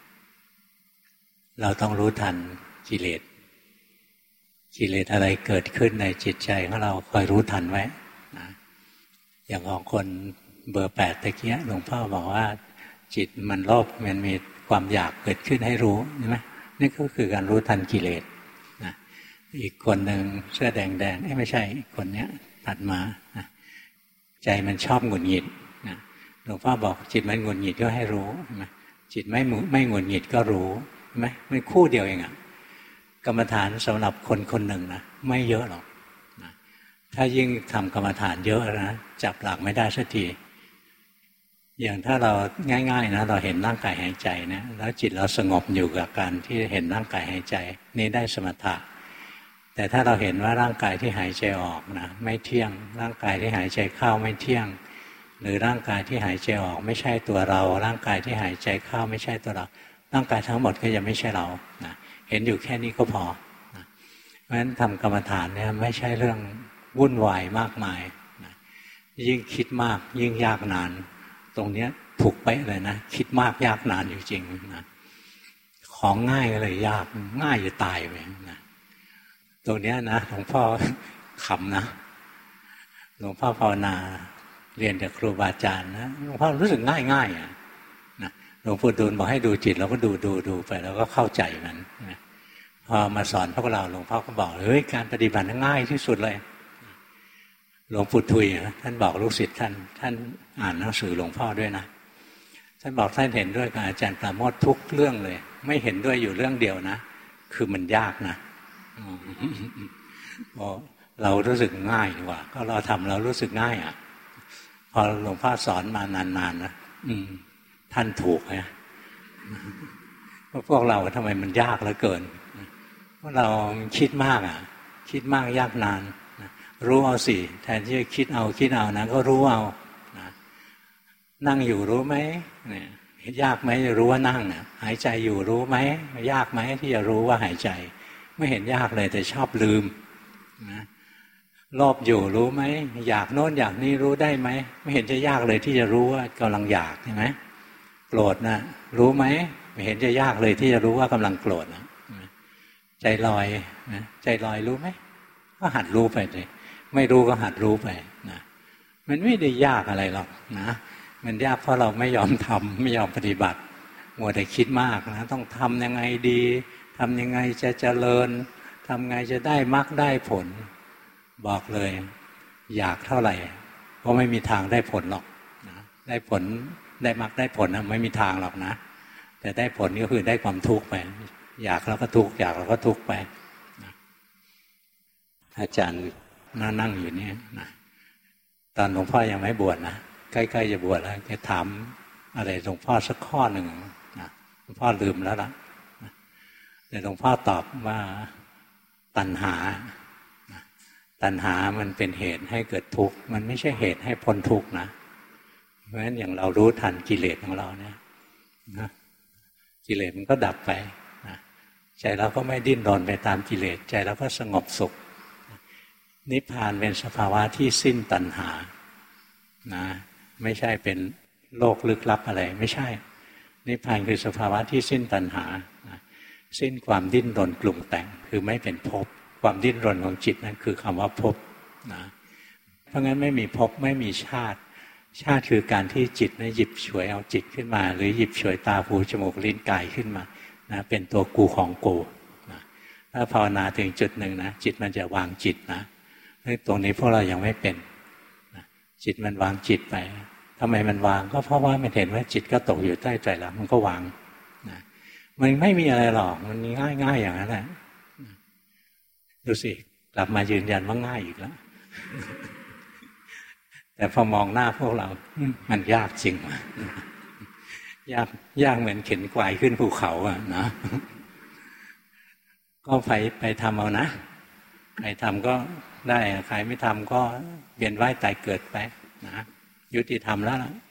เราต้องรู้ทันกิเลสอะไรเกิดขึ้นในจิตใจของเราคอยรู้ทันไว้นะอย่างของคนเบอร์ 8ตะเกียหลวงพ่อบอกว่าจิตมันโลภมันมีความอยากเกิดขึ้นให้รู้ใช่ไหมนี่ก็คือการรู้ทันกิเลสนะอีกคนหนึ่งเสื้อแดงไม่ใช่คนเนี้ยถัดมานะใจมันชอบหงุดหงิดนะหลวงพ่อบอกจิตมันหงุดหงิดก็ให้รู้ใช่ไหมจิตไม่หงุดหงิดก็รู้ใช่ไหมมันคู่เดียวเองอะกรรมฐานสำหรับคนคนหนึ่งนะไม่เยอะหรอกนะถ้ายิ่งทำกรรมฐานเยอะนะจับหลักไม่ได้สักทีอย่างถ้าเราง่ายๆนะเราเห็นร่างกายหายใจนะแล้วจิตเราสงบอยู่กับการที่เห็นร่างกายหายใจนี่ได้สมถะแต่ถ้าเราเห็นว่าร่างกายที่หายใจออกนะไม่เที่ยงร่างกายที่หายใจเข้าไม่เที่ยงหรือร่างกายที่หายใจออกไม่ใช่ตัวเราร่างกายที่หายใจเข้าไม่ใช่ตัวเราร่างกายทั้งหมดก็ยังไม่ใช่เรานะเห็นอยู่แค่นี้ก็พอนะเพราะฉะนั้นทำกรรมฐานเนี่ยไม่ใช่เรื่องวุ่นวายมากมายนะยิ่งคิดมากยิ่งยากนานตรงนี้ถูกเป๊ะเลยนะคิดมากยากนานอยู่จริงนะของง่ายก็เลยยากง่ายจะตายไปนะตรงนี้นะหลวงพ่อขำนะหลวงพ่อภาวนาเรียนจากครูบาอาจารย์นะหลวงพ่อรู้สึกง่ายอ่ะนะหลวงปู่ดูลบอกให้ดูจิตเราก็ดูไปแล้วก็เข้าใจมันนะพอมาสอนพวกเราหลวงพ่อก็บอกเฮ้ยการปฏิบัติง่ายที่สุดเลยหลวงปู่ทุยท่านบอกลูกศิษย์ท่านอ่านหนังสือหลวงพ่อด้วยนะท่านบอกท่านเห็นด้วยกับอาจารย์ปราโมททุกเรื่องเลยไม่เห็นด้วยอยู่เรื่องเดียวนะคือมันยากนะเรารู้สึกง่ายดีกว่าก็เราทำเรารู้สึกง่ายอ่ะพอหลวงพ่อสอนมานานๆนะท่านถูกนะพวกเราทำไมมันยากเหลือเกินเพราะเราคิดมากอ่ะคิดมากยากนานรู้เอาสิแทนที่จะคิดเอานะก็รู้เอานะนั่งอยู่รู้ไหมเนี่ยยากไหมจะรู้ว่านั่งนะหายใจอยู่รู้ไหมยากไหมที่จะรู้ว่าหายใจไม่เห็นยากเลยแต่ชอบลืมนะโลภอยู่รู้ไหมอยากโน้นอยากนี้รู้ได้ไหมไม่เห็นจะยากเลยที่จะรู้ว่ากำลังอยากใช่ไหมโกรธนะรู้ไหมไม่เห็นจะยากเลยที่จะรู้ว่ากำลังโกรธนะใจลอยนะใจลอยรู้ไหมก็หัดรู้ไปเลยไม่รู้ก็หัดรู้ไปนะมันไม่ได้ยากอะไรหรอกนะมันยากเพราะเราไม่ยอมทำไม่ยอมปฏิบัติมัวแต่คิดมากนะต้องทำยังไงดีทำยังไงจะเจริญทำไงจะได้มรรคได้ผลบอกเลยอยากเท่าไหร่ก็ไม่มีทางได้ผลหรอกนะได้ผลได้มรรคได้ผลนะไม่มีทางหรอกนะแต่ได้ผลก็คือได้ความทุกข์ไปอยากแล้วก็ทุกข์อยากแล้วก็ทุกข์ไปนะอาจารย์นั่งอยู่นี่นะตอนหลวงพ่อยังไม่บวชนะใกล้ๆจะบวชแล้วจะถามอะไรหลวงพ่อสักข้อหนึ่งนะหลวงพ่อลืมแล้วล่ะแต่หลวงพ่อตอบว่าตัณหามันเป็นเหตุให้เกิดทุกข์มันไม่ใช่เหตุให้พ้นทุกข์นะเพราะฉะนั้นอย่างเรารู้ทันกิเลสของเราเนี่ยนะกิเลสมันก็ดับไปนะใจเราก็ไม่ดิ้นรนไปตามกิเลสใจเราก็สงบสุขนิพพานเป็นสภาวะที่สิ้นตัณหานะไม่ใช่เป็นโลกลึกลับอะไรไม่ใช่นิพพานคือสภาวะที่สิ้นตัณหานะสิ้นความดิ้นรนปรุงแต่งคือไม่เป็นภพความดิ้นรนของจิตนั่นคือคำว่าภพนะเพราะงั้นไม่มีภพไม่มีชาติคือการที่จิตหยิบฉวยเอาจิตขึ้นมาหรือหยิบฉวยตาหูจมูกลิ้นกายขึ้นมานะเป็นตัวกูของกูนะถ้าภาวนาถึงจุดหนึ่งนะจิตมันจะวางจิตนะตรงนี้พวกเรายังไม่เป็นนะจิตมันวางจิตไปทำไมมันวางก็เพราะว่ามันเห็นว่าจิตก็ตกอยู่ใต้ใจแล้วมันก็วางนะมันไม่มีอะไรหรอกมันง่ายอย่างนั้นแหละดูสิกลับมายืนยันว่าง่ายอีกแล้ว แต่พอมองหน้าพวกเรามันยากจริงยากเหมือนเข็นควายขึ้นภูเขาอ่ะนะก็ไปทำเอานะใครทำก็ได้ใครไม่ทำก็เวียนว่ายตายเกิดไปนะยุติธรรมแล้วล่ะ